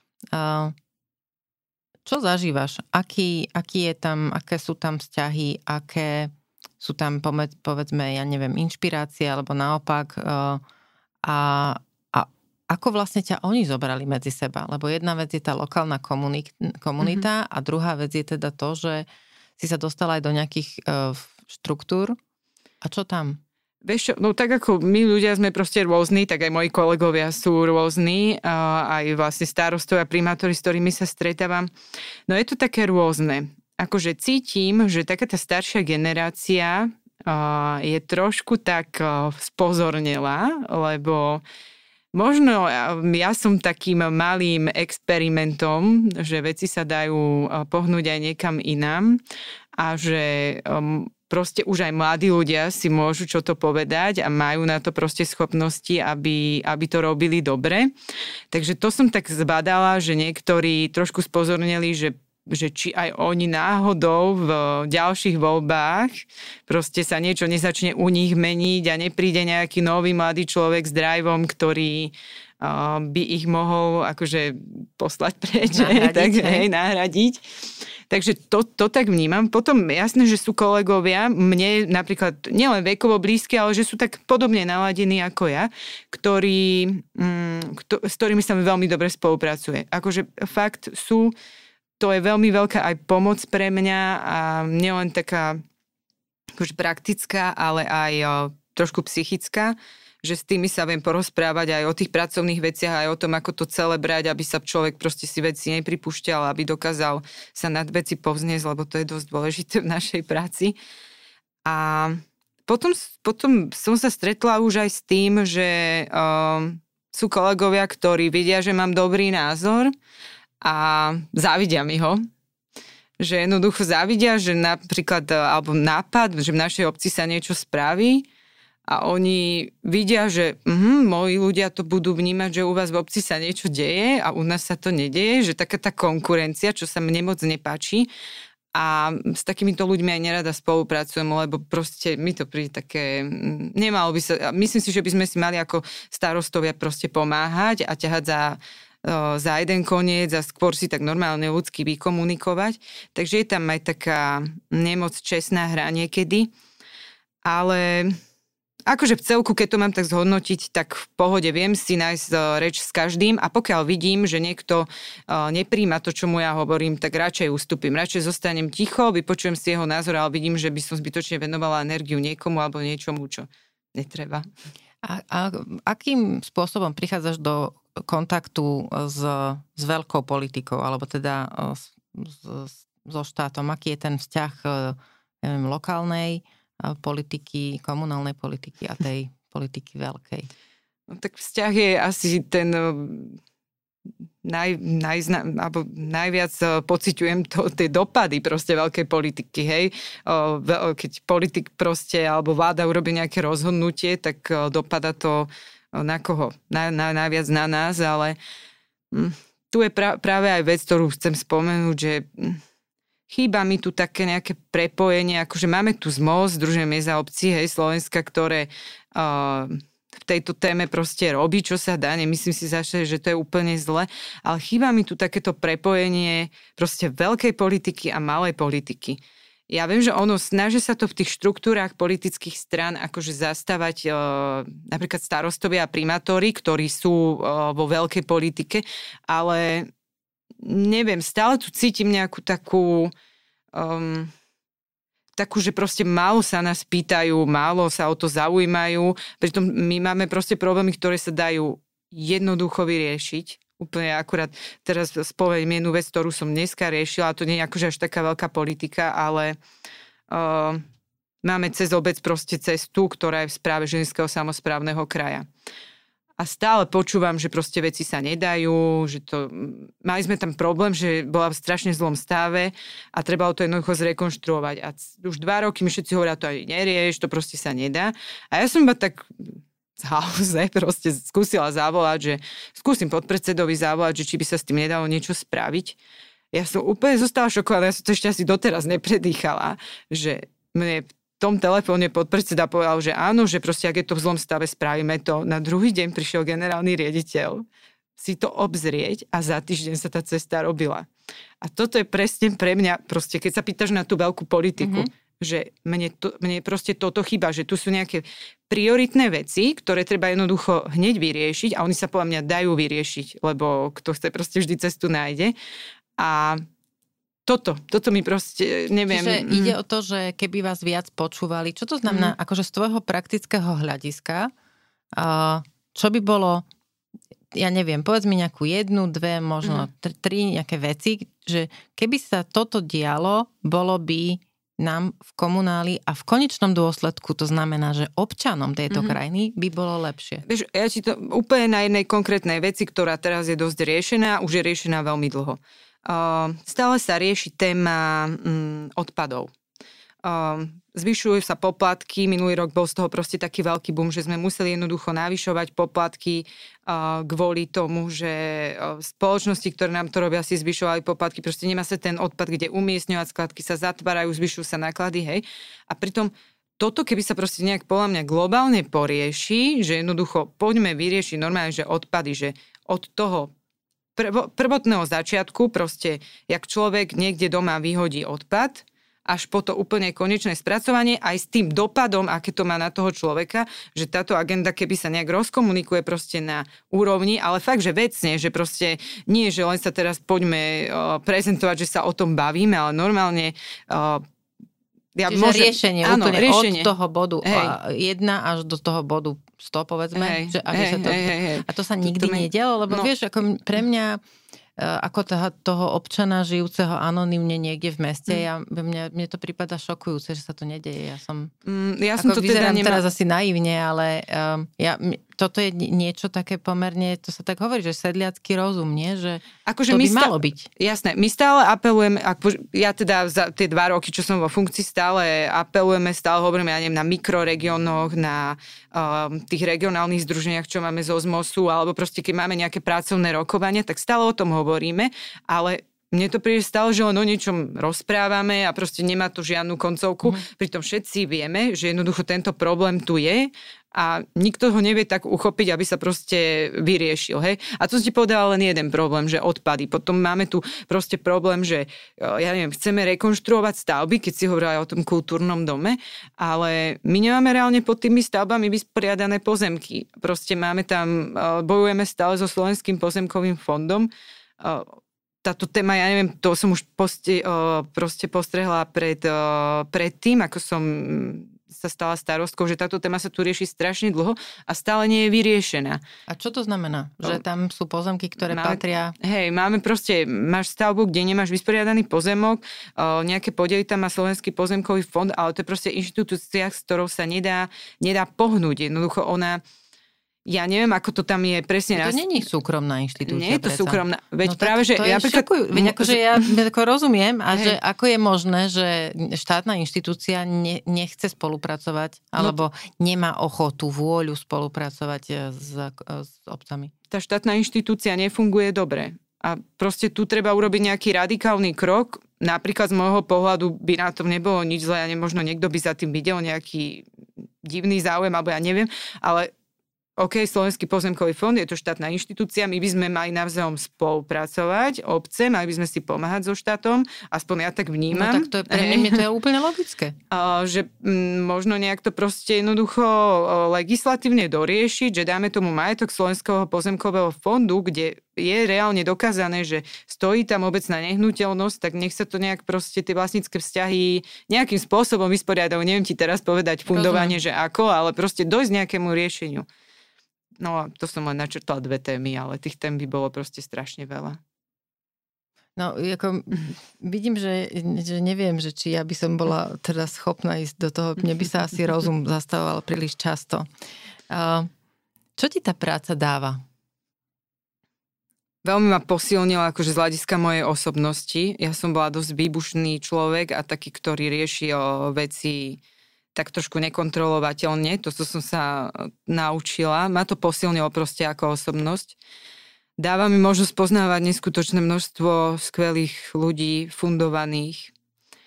čo zažívaš? Aké sú tam vzťahy, aké sú tam, povedzme, ja neviem, inšpirácie, alebo naopak. A ako vlastne ťa oni zobrali medzi seba? Lebo jedna vec je tá lokálna komunita a druhá vec je teda to, že si sa dostala aj do nejakých štruktúr. A čo tam? Vieš čo, no tak ako my ľudia sme proste rôzni, tak aj moji kolegovia sú rôzni, aj vlastne starostovia, primátori, s ktorými sa stretávam. No je to také rôzne. Akože cítim, že taká tá staršia generácia je trošku tak spozornela, lebo možno ja som takým malým experimentom, že veci sa dajú pohnúť aj niekam inám a že proste už aj mladí ľudia si môžu čo to povedať a majú na to proste schopnosti, aby to robili dobre. Takže to som tak zbadala, že niektorí trošku spozornili, že či aj oni náhodou v ďalších voľbách proste sa niečo nezačne u nich meniť a nepríde nejaký nový mladý človek s driveom, ktorý by ich mohol akože poslať preč, nahradiť. Takže to tak vnímam. Potom jasné, že sú kolegovia, mne napríklad nielen vekovo blízke, ale že sú tak podobne naladení ako ja, s ktorými sa mi veľmi dobre spolupracuje. Akože fakt to je veľmi veľká aj pomoc pre mňa a nielen taká akože praktická, ale aj trošku psychická, že s tými sa viem porozprávať aj o tých pracovných veciach, aj o tom, ako to celé brať, aby sa človek proste si veci nepripúšťal, aby dokázal sa nad veci povzniesť, lebo to je dosť dôležité v našej práci. A potom som sa stretla už aj s tým, že sú kolegovia, ktorí vidia, že mám dobrý názor a závidia mi ho. Že jednoducho závidia, že napríklad, alebo nápad, že v našej obci sa niečo spraví, a oni vidia, že moji ľudia to budú vnímať, že u vás v obci sa niečo deje a u nás sa to nedeje, že taká tá konkurencia, čo sa mne moc nepáči. A s takýmito ľuďmi aj nerada spolupracujem, lebo proste mi to príde také, nemalo by sa, myslím si, že by sme si mali ako starostovia proste pomáhať a ťahať za jeden koniec a skôr si tak normálne ľudsky vykomunikovať. Takže je tam aj taká nemoc čestná hra niekedy. Ale akože v celku, keď to mám tak zhodnotiť, tak v pohode viem si nájsť reč s každým a pokiaľ vidím, že niekto nepríjma to, čo mu ja hovorím, tak radšej ustúpim. Radšej zostanem ticho, vypočujem si jeho názor, ale vidím, že by som zbytočne venovala energiu niekomu alebo niečomu, čo netreba. A akým spôsobom prichádzaš do kontaktu s veľkou politikou, alebo teda so štátom? Aký je ten vzťah lokálnej politiky, komunálnej politiky a tej politiky veľkej? No, tak vzťah je asi ten najviac pociťujem tie dopady proste veľkej politiky, hej. Keď politik proste alebo vláda urobí nejaké rozhodnutie, tak dopada to na koho? Najviac na nás, ale tu je práve aj vec, ktorú chcem spomenúť, že chýba mi tu také nejaké prepojenie, akože máme tu ZMOS, Združenie miest a obcí, hej, Slovenska, ktoré v tejto téme proste robí, čo sa dá, nemyslím si zase, že to je úplne zle, ale chýba mi tu takéto prepojenie proste veľkej politiky a malej politiky. Ja viem, že snaží sa to v tých štruktúrách politických strán akože zastávať napríklad starostovia a primátori, ktorí sú vo veľkej politike, ale neviem, stále tu cítim nejakú takú, že proste málo sa nás pýtajú, málo sa o to zaujímajú, pritom my máme proste problémy, ktoré sa dajú jednoducho vyriešiť. Úplne akurát teraz spomeniem jednu vec, ktorú som dneska riešila, to nie je akože až taká veľká politika, ale máme cez obec proste cestu, ktorá je v správe Žilinského samosprávneho kraja. A stále počúvam, že proste veci sa nedajú, že mali sme tam problém, že bola v strašne zlom stave a trebalo to jednoducho zrekonštruovať. A už 2 roky mi všetci hovoria, to aj nerieš, to proste sa nedá. A ja som iba tak z hauze proste skúsila zavolať, že skúsim podpredsedovi zavolať, že či by sa s tým nedalo niečo spraviť. Ja som úplne zostala šokovaná, ja som to ešte asi doteraz nepredýchala, že mne v tom telefóne podpredseda povedal, že áno, že proste ak je to v zlom stave, spravíme to. Na druhý deň prišiel generálny riaditeľ si to obzrieť a za týždeň sa tá cesta robila. A toto je presne pre mňa, proste keď sa pýtaš na tú veľkú politiku, že mne proste toto chýba, že tu sú nejaké prioritné veci, ktoré treba jednoducho hneď vyriešiť a oni sa podľa mňa dajú vyriešiť, lebo kto chce proste vždy cestu nájde. A toto mi proste, neviem. Čiže ide o to, že keby vás viac počúvali, čo to znamená, akože z tvojho praktického hľadiska, čo by bolo, ja neviem, povedz mi nejakú 1, 2, možno 3 nejaké veci, že keby sa toto dialo, bolo by nám v komunáli a v konečnom dôsledku to znamená, že občanom tejto krajiny by bolo lepšie. Vieš, ja ti to úplne na jednej konkrétnej veci, ktorá teraz je dosť riešená, už je riešená veľmi dlho. Stále sa rieši téma odpadov. Zvyšujú sa poplatky, minulý rok bol z toho proste taký veľký boom, že sme museli jednoducho navyšovať poplatky kvôli tomu, že spoločnosti, ktoré nám to robia, si zvyšovali poplatky, proste nemá sa ten odpad, kde umiestňovať, skladky sa zatvárajú, zvyšujú sa náklady, hej. A pritom toto, keby sa proste nejak podľa mňa globálne porieši, že jednoducho poďme vyriešiť normálne, že odpady, že od toho prvotného začiatku proste, jak človek niekde doma vyhodí odpad, až po to úplne konečné spracovanie, aj s tým dopadom, aké to má na toho človeka, že táto agenda, keby sa nejak rozkomunikuje proste na úrovni, ale fakt, že vecne, že proste nie, že len sa teraz poďme prezentovať, že sa o tom bavíme, ale normálne čiže riešenie úplne od toho bodu 1 až do toho bodu 100, povedzme. A to sa nikdy nedialo, lebo vieš, ako pre mňa ako toho občana žijúceho anonymne niekde v meste, mne to prípada šokujúce, že sa to nedeje. Ja som to vyzerám teda teraz asi naivne, ale toto je niečo také pomerne, to sa tak hovorí, že sedliacky rozum, nie? Že akože to by malo byť. Jasné, my stále apelujeme, ja teda za tie 2 roky, čo som vo funkcii, stále apelujeme, stále hovoríme, ja neviem, na mikroregiónoch, na tých regionálnych združeniach, čo máme zo ZMOSu, alebo proste keď máme nejaké pracovné rokovania, tak stále o tom hovoríme, ale mne to príde stále, že len o niečom rozprávame a proste nemá to žiadnu koncovku. Pritom všetci vieme, že jednoducho tento problém tu je a nikto ho nevie tak uchopiť, aby sa proste vyriešil. Hej? A to si povedala len jeden problém, že odpady. Potom máme tu proste problém, že ja neviem, chceme rekonštruovať stavby, keď si hovorila aj o tom kultúrnom dome, ale my nemáme reálne pod tými stavbami vysporiadané pozemky. Proste máme tam, bojujeme stále so Slovenským pozemkovým fondom. Táto téma, ja neviem, to som už proste postrehla pred tým, ako som sa stala starostkou, že táto téma sa tu rieši strašne dlho a stále nie je vyriešená. A čo to znamená? Že tam sú pozemky, ktoré patria? Hej, máš stavbu, kde nemáš vysporiadaný pozemok, nejaké podiely tam má Slovenský pozemkový fond, ale to je proste inštitúcia, s ktorou sa nedá pohnúť. Jednoducho ja neviem, ako to tam je presne. To není súkromná inštitúcia. Nie je to súkromná. Veď no práve, že ja akože ja rozumiem a že ako je možné, že štátna inštitúcia nechce spolupracovať alebo nemá ochotu, vôľu spolupracovať s obcami. Tá štátna inštitúcia nefunguje dobre. A proste tu treba urobiť nejaký radikálny krok. Napríklad z môjho pohľadu by na tom nebolo nič zlé, možno niekto by za tým videl nejaký divný záujem, alebo ja neviem, ale OK, Slovenský pozemkový fond, je to štátna inštitúcia, my by sme mali navzájom spolupracovať, obce, mali by sme si pomáhať so štátom, aspoň ja tak vnímam. No tak to je pre mňa to je úplne logické. Že možno nejak to proste jednoducho legislatívne doriešiť, že dáme tomu majetok Slovenského pozemkového fondu, kde je reálne dokázané, že stojí tam obecná nehnuteľnosť, tak nech sa to nejak proste tie vlastnícke vzťahy nejakým spôsobom vysporiadajú. Neviem ti teraz povedať fundovanie, že ako, ale proste dojsť nejakému riešeniu. No, to som len načrtala 2 témy, ale tých tém by bolo proste strašne veľa. No, ako vidím, že neviem, že či ja by som bola teda schopná ísť do toho, mne by sa asi rozum zastavoval príliš často. Čo ti tá práca dáva? Veľmi ma posilnila akože z hľadiska mojej osobnosti. Ja som bola dosť výbušný človek a taký, ktorý riešil veci tak trošku nekontrolovateľne. To som sa naučila. Ma to posilnilo proste ako osobnosť. Dáva mi možnosť poznávať neskutočné množstvo skvelých ľudí, fundovaných.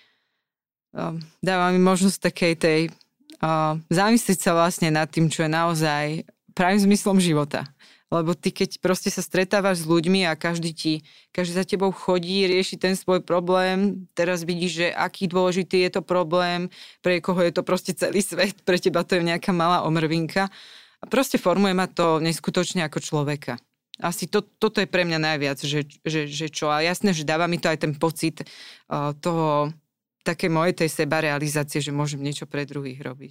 Dáva mi možnosť takej tej zamyslieť sa vlastne nad tým, čo je naozaj pravým zmyslom života. Lebo ty, keď proste sa stretávaš s ľuďmi a každý za tebou chodí, rieši ten svoj problém, teraz vidíš, že aký dôležitý je to problém, pre koho je to proste celý svet, pre teba to je nejaká malá omrvinka. A proste formuje ma to neskutočne ako človeka. Asi toto je pre mňa najviac, že čo. A jasné, že dáva mi to aj ten pocit toho, také mojej tej sebarealizácie, že môžem niečo pre druhých robiť.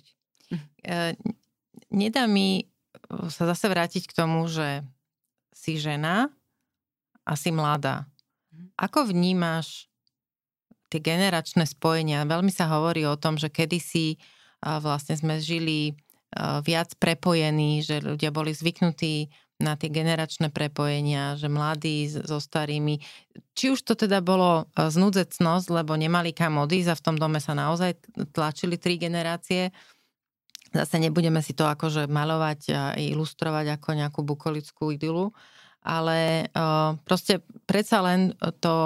Nedá mi sa zase vrátiť k tomu, že si žena a si mladá. Ako vnímaš tie generačné spojenia. Veľmi sa hovorí o tom, že kedysi vlastne sme žili viac prepojení, že ľudia boli zvyknutí na tie generačné prepojenia, že mladí so starými. Či už to teda bolo znúdzecnosť, lebo nemali kam odísť a v tom dome sa naozaj tlačili 3 generácie. Zase nebudeme si to akože malovať a ilustrovať ako nejakú bukolickú idylu, ale proste predsa len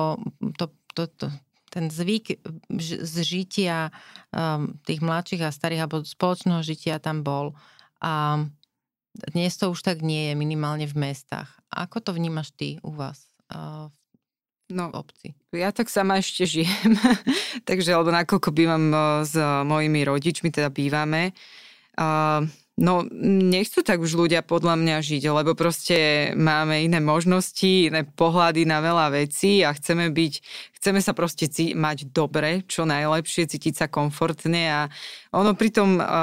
ten zvyk z žitia tých mladších a starých alebo spoločného žitia tam bol. A dnes to už tak nie je, minimálne v mestách. Ako to vnímaš ty u vás v obci? Ja tak sama ešte žijem, takže alebo nakoľko bývam s mojimi rodičmi, teda bývame. No nechcú tak už ľudia podľa mňa žiť, lebo proste máme iné možnosti, iné pohľady na veľa vecí a chceme sa proste mať dobre, čo najlepšie, cítiť sa komfortne a ono pri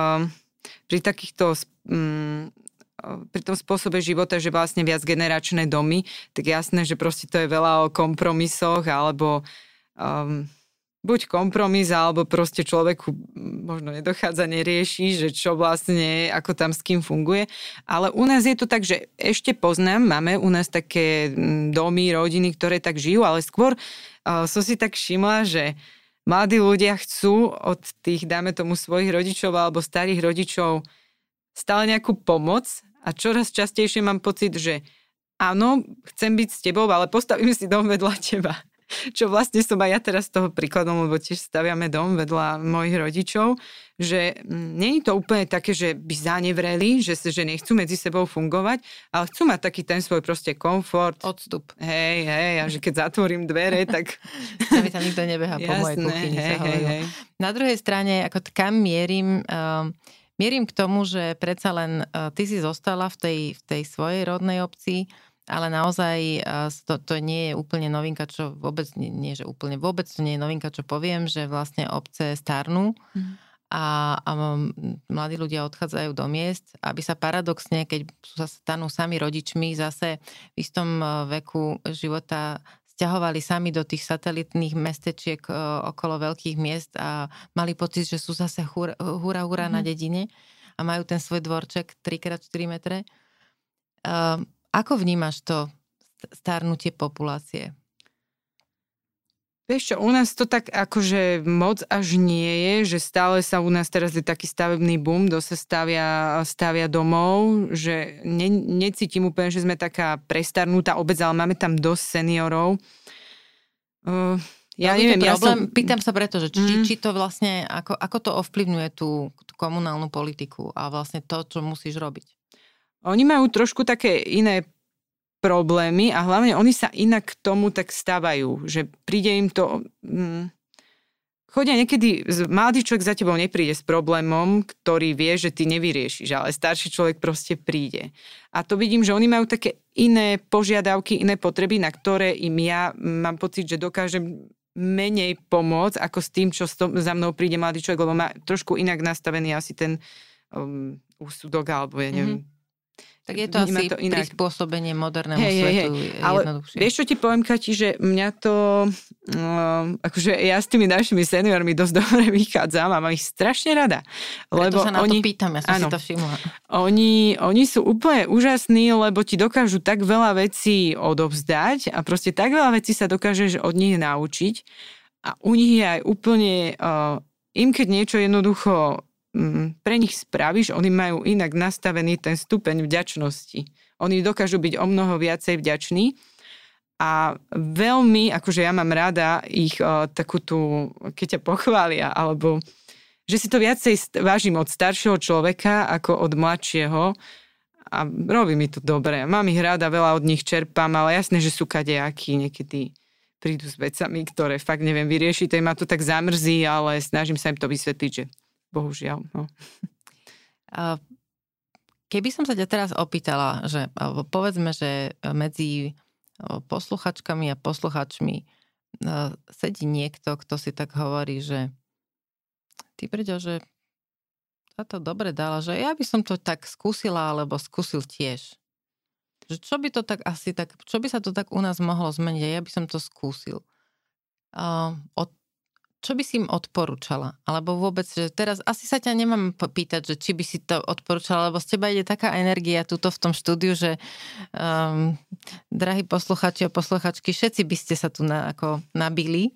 tom spôsobe života, že vlastne viac generačné domy, tak jasné, že proste to je veľa o kompromisoch alebo buď kompromis, alebo proste človeku možno nedochádza, nerieši, že čo vlastne, ako tam s kým funguje. Ale u nás je to tak, že ešte máme u nás také domy, rodiny, ktoré tak žijú, ale skôr som si tak všimla, že mladí ľudia chcú od tých, dáme tomu, svojich rodičov alebo starých rodičov stále nejakú pomoc a čoraz častejšie mám pocit, že áno, chcem byť s tebou, ale postavím si dom vedľa teba. Čo vlastne som aj ja teraz z toho príkladom, lebo tiež staviame dom vedľa mojich rodičov, že nie je to úplne také, že by zanevreli, že nechcú medzi sebou fungovať, ale chcú mať taký ten svoj proste komfort. Odstup. Hej, a že keď zatvorím dvere, tak... Aby tam nikto nebehá po mojej kuchyni, sa hovorilo. Na druhej strane, ako kam mierim k tomu, že predsa len ty si zostala v tej svojej rodnej obci, ale naozaj to nie je úplne novinka, čo vôbec vôbec to nie je novinka, čo poviem, že vlastne obce starnú a mladí ľudia odchádzajú do miest, aby sa paradoxne, keď sa stanú sami rodičmi, zase v istom veku života sťahovali sami do tých satelitných mestečiek okolo veľkých miest a mali pocit, že sú zase hura na dedine a majú ten svoj dvorček 3x4 metre. Ako vnímaš to starnutie populácie? Vieš čo, u nás to tak akože moc až nie je, že stále sa u nás teraz je taký stavebný boom, sa stavia domov, že necítim úplne, že sme taká prestarnutá obec, ale máme tam dosť seniorov. Ja neviem, pýtam sa preto, že či to vlastne, ako to ovplyvňuje tú komunálnu politiku a vlastne to, čo musíš robiť? Oni majú trošku také iné problémy a hlavne oni sa inak k tomu tak stavajú, že príde im to... Chodia niekedy, mladý človek za tebou nepríde s problémom, ktorý vie, že ty nevyriešiš, ale starší človek proste príde. A to vidím, že oni majú také iné požiadavky, iné potreby, na ktoré im ja mám pocit, že dokážem menej pomôcť, ako s tým, čo za mnou príde mladý človek, lebo má trošku inak nastavený asi ten úsudok, alebo ja neviem... Tak je to asi prispôsobenie modernému svetu jednoduchšie. Ale vieš, čo ti poviem, Kati, že mňa to... akože ja s tými našimi seniormi dosť dobre vychádzam a mám ich strašne rada. Preto sa na to pýtam, ja som si to všimla. Oni sú úplne úžasní, lebo ti dokážu tak veľa vecí odovzdať a proste tak veľa vecí sa dokážeš od nich naučiť. A u nich je aj úplne... im keď niečo jednoducho... pre nich spravíš, oni majú inak nastavený ten stupeň vďačnosti. Oni dokážu byť o mnoho viacej vďační a veľmi, akože ja mám rada ich takú tú, keď ťa pochvália, alebo že si to viacej vážim od staršieho človeka ako od mladšieho a robí mi to dobre. Mám ich rada, veľa od nich čerpám, ale jasné, že sú kadejakí, niekedy prídu s vecami, ktoré fakt neviem vyriešiť, to ma to tak zamrzí, ale snažím sa im to vysvetliť, že bohužiaľ. No. Keby som sa ťa teraz opýtala, že povedzme, že medzi posluchačkami a posluchačmi sedí niekto, kto si tak hovorí, že ty Brďo, že sa to dobre dala, že ja by som to tak skúsila, alebo skúsil tiež. Že čo by to tak asi tak, čo by sa to tak u nás mohlo zmeniť a ja by som to skúsil. čo by si im odporúčala? Alebo vôbec, že teraz asi sa ťa nemám pýtať, že či by si to odporúčala, lebo z teba ide taká energia tuto v tom štúdiu, že drahí posluchači a posluchačky, všetci by ste sa tu ako nabili.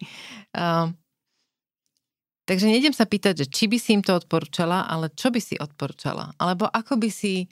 Takže nejdem sa pýtať, že či by si im to odporúčala, ale čo by si odporúčala? Alebo ako by si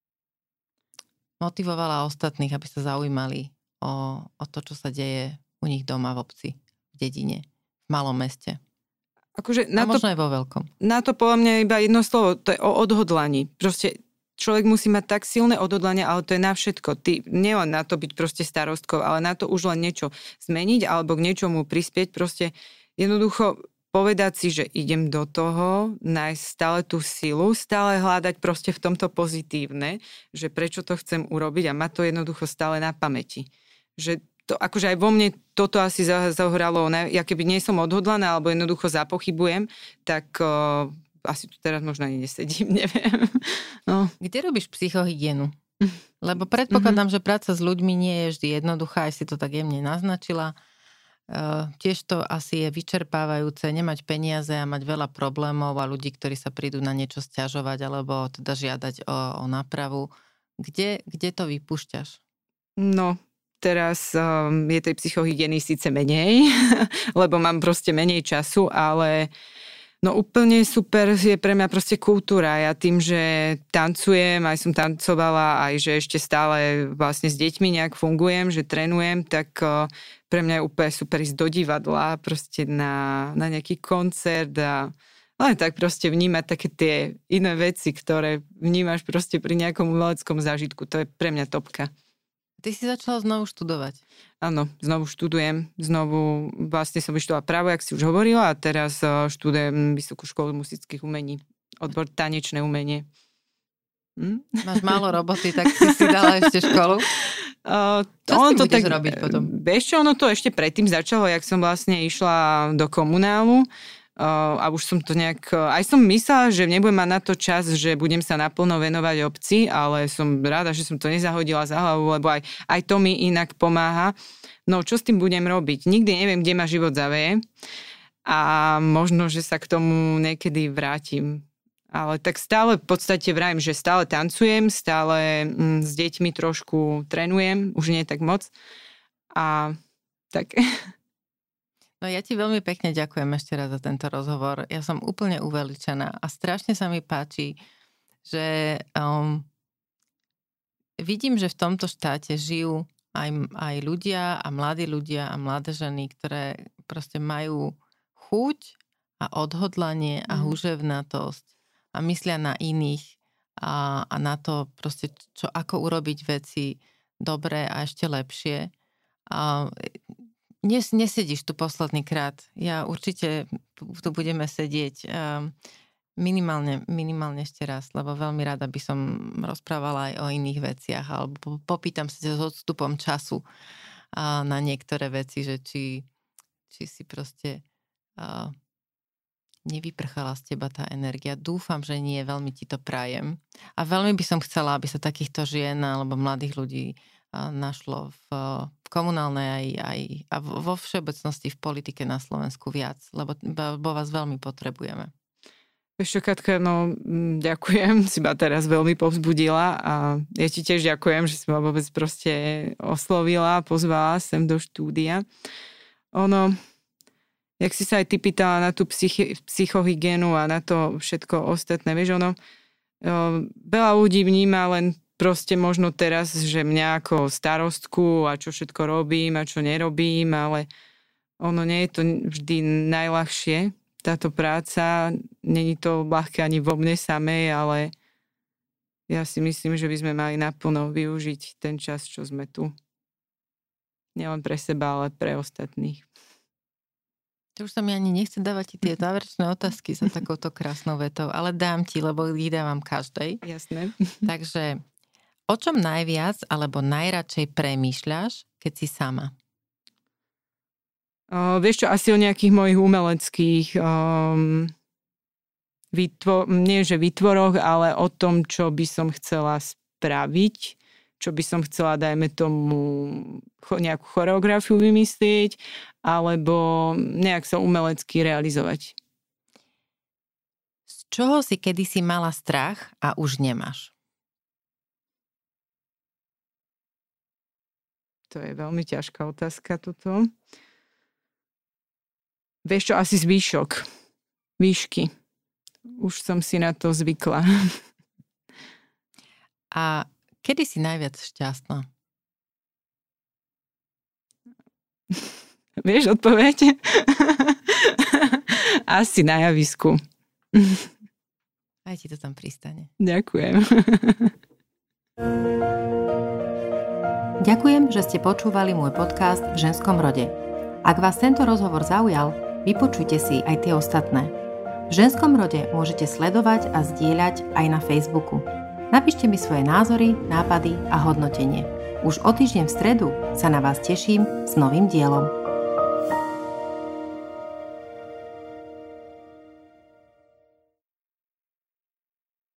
motivovala ostatných, aby sa zaujímali o to, čo sa deje u nich doma v obci, v dedine, v malom meste. Akože a možno aj vo veľkom. Na to podľa mňa iba jedno slovo, to je o odhodlaní. Proste človek musí mať tak silné odhodlanie, ale to je na všetko. Ty nielen na to byť proste starostkou, ale na to už len niečo zmeniť alebo k niečomu prispieť. Proste jednoducho povedať si, že idem do toho, nájsť stále tú silu, stále hľadať proste v tomto pozitívne, že prečo to chcem urobiť a mať to jednoducho stále na pamäti. Že to, akože aj vo mne toto asi zahralo, ja keby nie som odhodlaná alebo jednoducho zapochybujem, tak asi tu teraz možno ani nesedím, neviem. No. Kde robíš psychohygienu? Lebo predpokladám, že práca s ľuďmi nie je vždy jednoduchá, aj si to tak jemne naznačila. Tiež to asi je vyčerpávajúce nemať peniaze a mať veľa problémov a ľudí, ktorí sa prídu na niečo sťažovať alebo teda žiadať o nápravu. Kde to vypúšťaš? No, teraz je tej psychohygieny síce menej, lebo mám proste menej času, ale no úplne super je pre mňa proste kultúra. Ja tým, že tancujem, aj som tancovala, aj že ešte stále vlastne s deťmi nejak fungujem, že trénujem, tak pre mňa je úplne super ísť do divadla, proste na nejaký koncert a len tak proste vnímať také tie iné veci, ktoré vnímaš proste pri nejakom umeleckom zážitku. To je pre mňa topka. Ty si začala znovu študovať. Áno, znovu študujem. Znovu vlastne som vyštudovala právo, jak si už hovorila, a teraz študujem Vysokú školu muzických umení. Odbor tanečné umenie. Máš málo roboty, tak si dala ešte školu? Čo s tým budeš robiť potom? Vieš čo, ono to ešte predtým začalo, jak som vlastne išla do komunálu. A už som to nejak... Aj som myslela, že nebudem mať na to čas, že budem sa naplno venovať obci, ale som rada, že som to nezahodila za hlavu, lebo aj to mi inak pomáha. No, čo s tým budem robiť? Nikdy neviem, kde ma život zaveje. A možno, že sa k tomu niekedy vrátim. Ale tak stále v podstate vravím, že stále tancujem, stále s deťmi trošku trénujem, už nie tak moc. A tak... No ja ti veľmi pekne ďakujem ešte raz za tento rozhovor. Ja som úplne uveličená a strašne sa mi páči, že vidím, že v tomto štáte žijú aj ľudia a mladí ľudia a mladé ženy, ktoré proste majú chuť a odhodlanie a húževnatosť a myslia na iných a na to proste, ako urobiť veci dobré a ešte lepšie. Nesedíš tu posledný krát. Ja určite tu budeme sedieť minimálne ešte raz, lebo veľmi rada by som rozprávala aj o iných veciach, alebo popýtam sa s odstupom času na niektoré veci, že či si proste nevyprchala z teba tá energia. Dúfam, že nie, veľmi ti to prajem. A veľmi by som chcela, aby sa takýchto žien alebo mladých ľudí našlo v komunálnej aj a vo všeobecnosti v politike na Slovensku viac, lebo vás veľmi potrebujeme. Vieš čo, Katka, no ďakujem, si ma teraz veľmi povzbudila a ja ti tiež ďakujem, že si ma vôbec proste oslovila, pozvala sem do štúdia. Jak si sa aj ty pýtala na tú psychohygienu a na to všetko ostatné, vieš, veľa ľudí vníma len proste možno teraz, že mňa ako starostku a čo všetko robím a čo nerobím, ale ono nie je to vždy najľahšie. Táto práca, není to ľahké ani vo mne samej, ale ja si myslím, že by sme mali naplno využiť ten čas, čo sme tu. Nielen pre seba, ale pre ostatných. To už sa mi ani nechce dávať ti tie záverečné otázky za takouto krásnou vetou, ale dám ti, lebo ich dávam každej. Jasné. Takže o čom najviac alebo najradšej premýšľaš, keď si sama? Vieš čo, asi o nejakých mojich umeleckých nie že výtvoroch, ale o tom, čo by som chcela spraviť čo by som chcela, dajme tomu, nejakú choreografiu vymyslieť, alebo nejak sa umelecky realizovať. Z čoho si kedysi mala strach a už nemáš? To je veľmi ťažká otázka toto. Vieš čo, asi zvýšok. Výšky. Už som si na to zvykla. A kedy si najviac šťastná? Vieš odpoveď? Asi na javisku. Aj ti to tam pristane. Ďakujem. Ďakujem, že ste počúvali môj podcast V ženskom rode. Ak vás tento rozhovor zaujal, vypočujte si aj tie ostatné. V ženskom rode môžete sledovať a zdieľať aj na Facebooku. Napíšte mi svoje názory, nápady a hodnotenie. Už o týždeň v stredu sa na vás teším s novým dielom.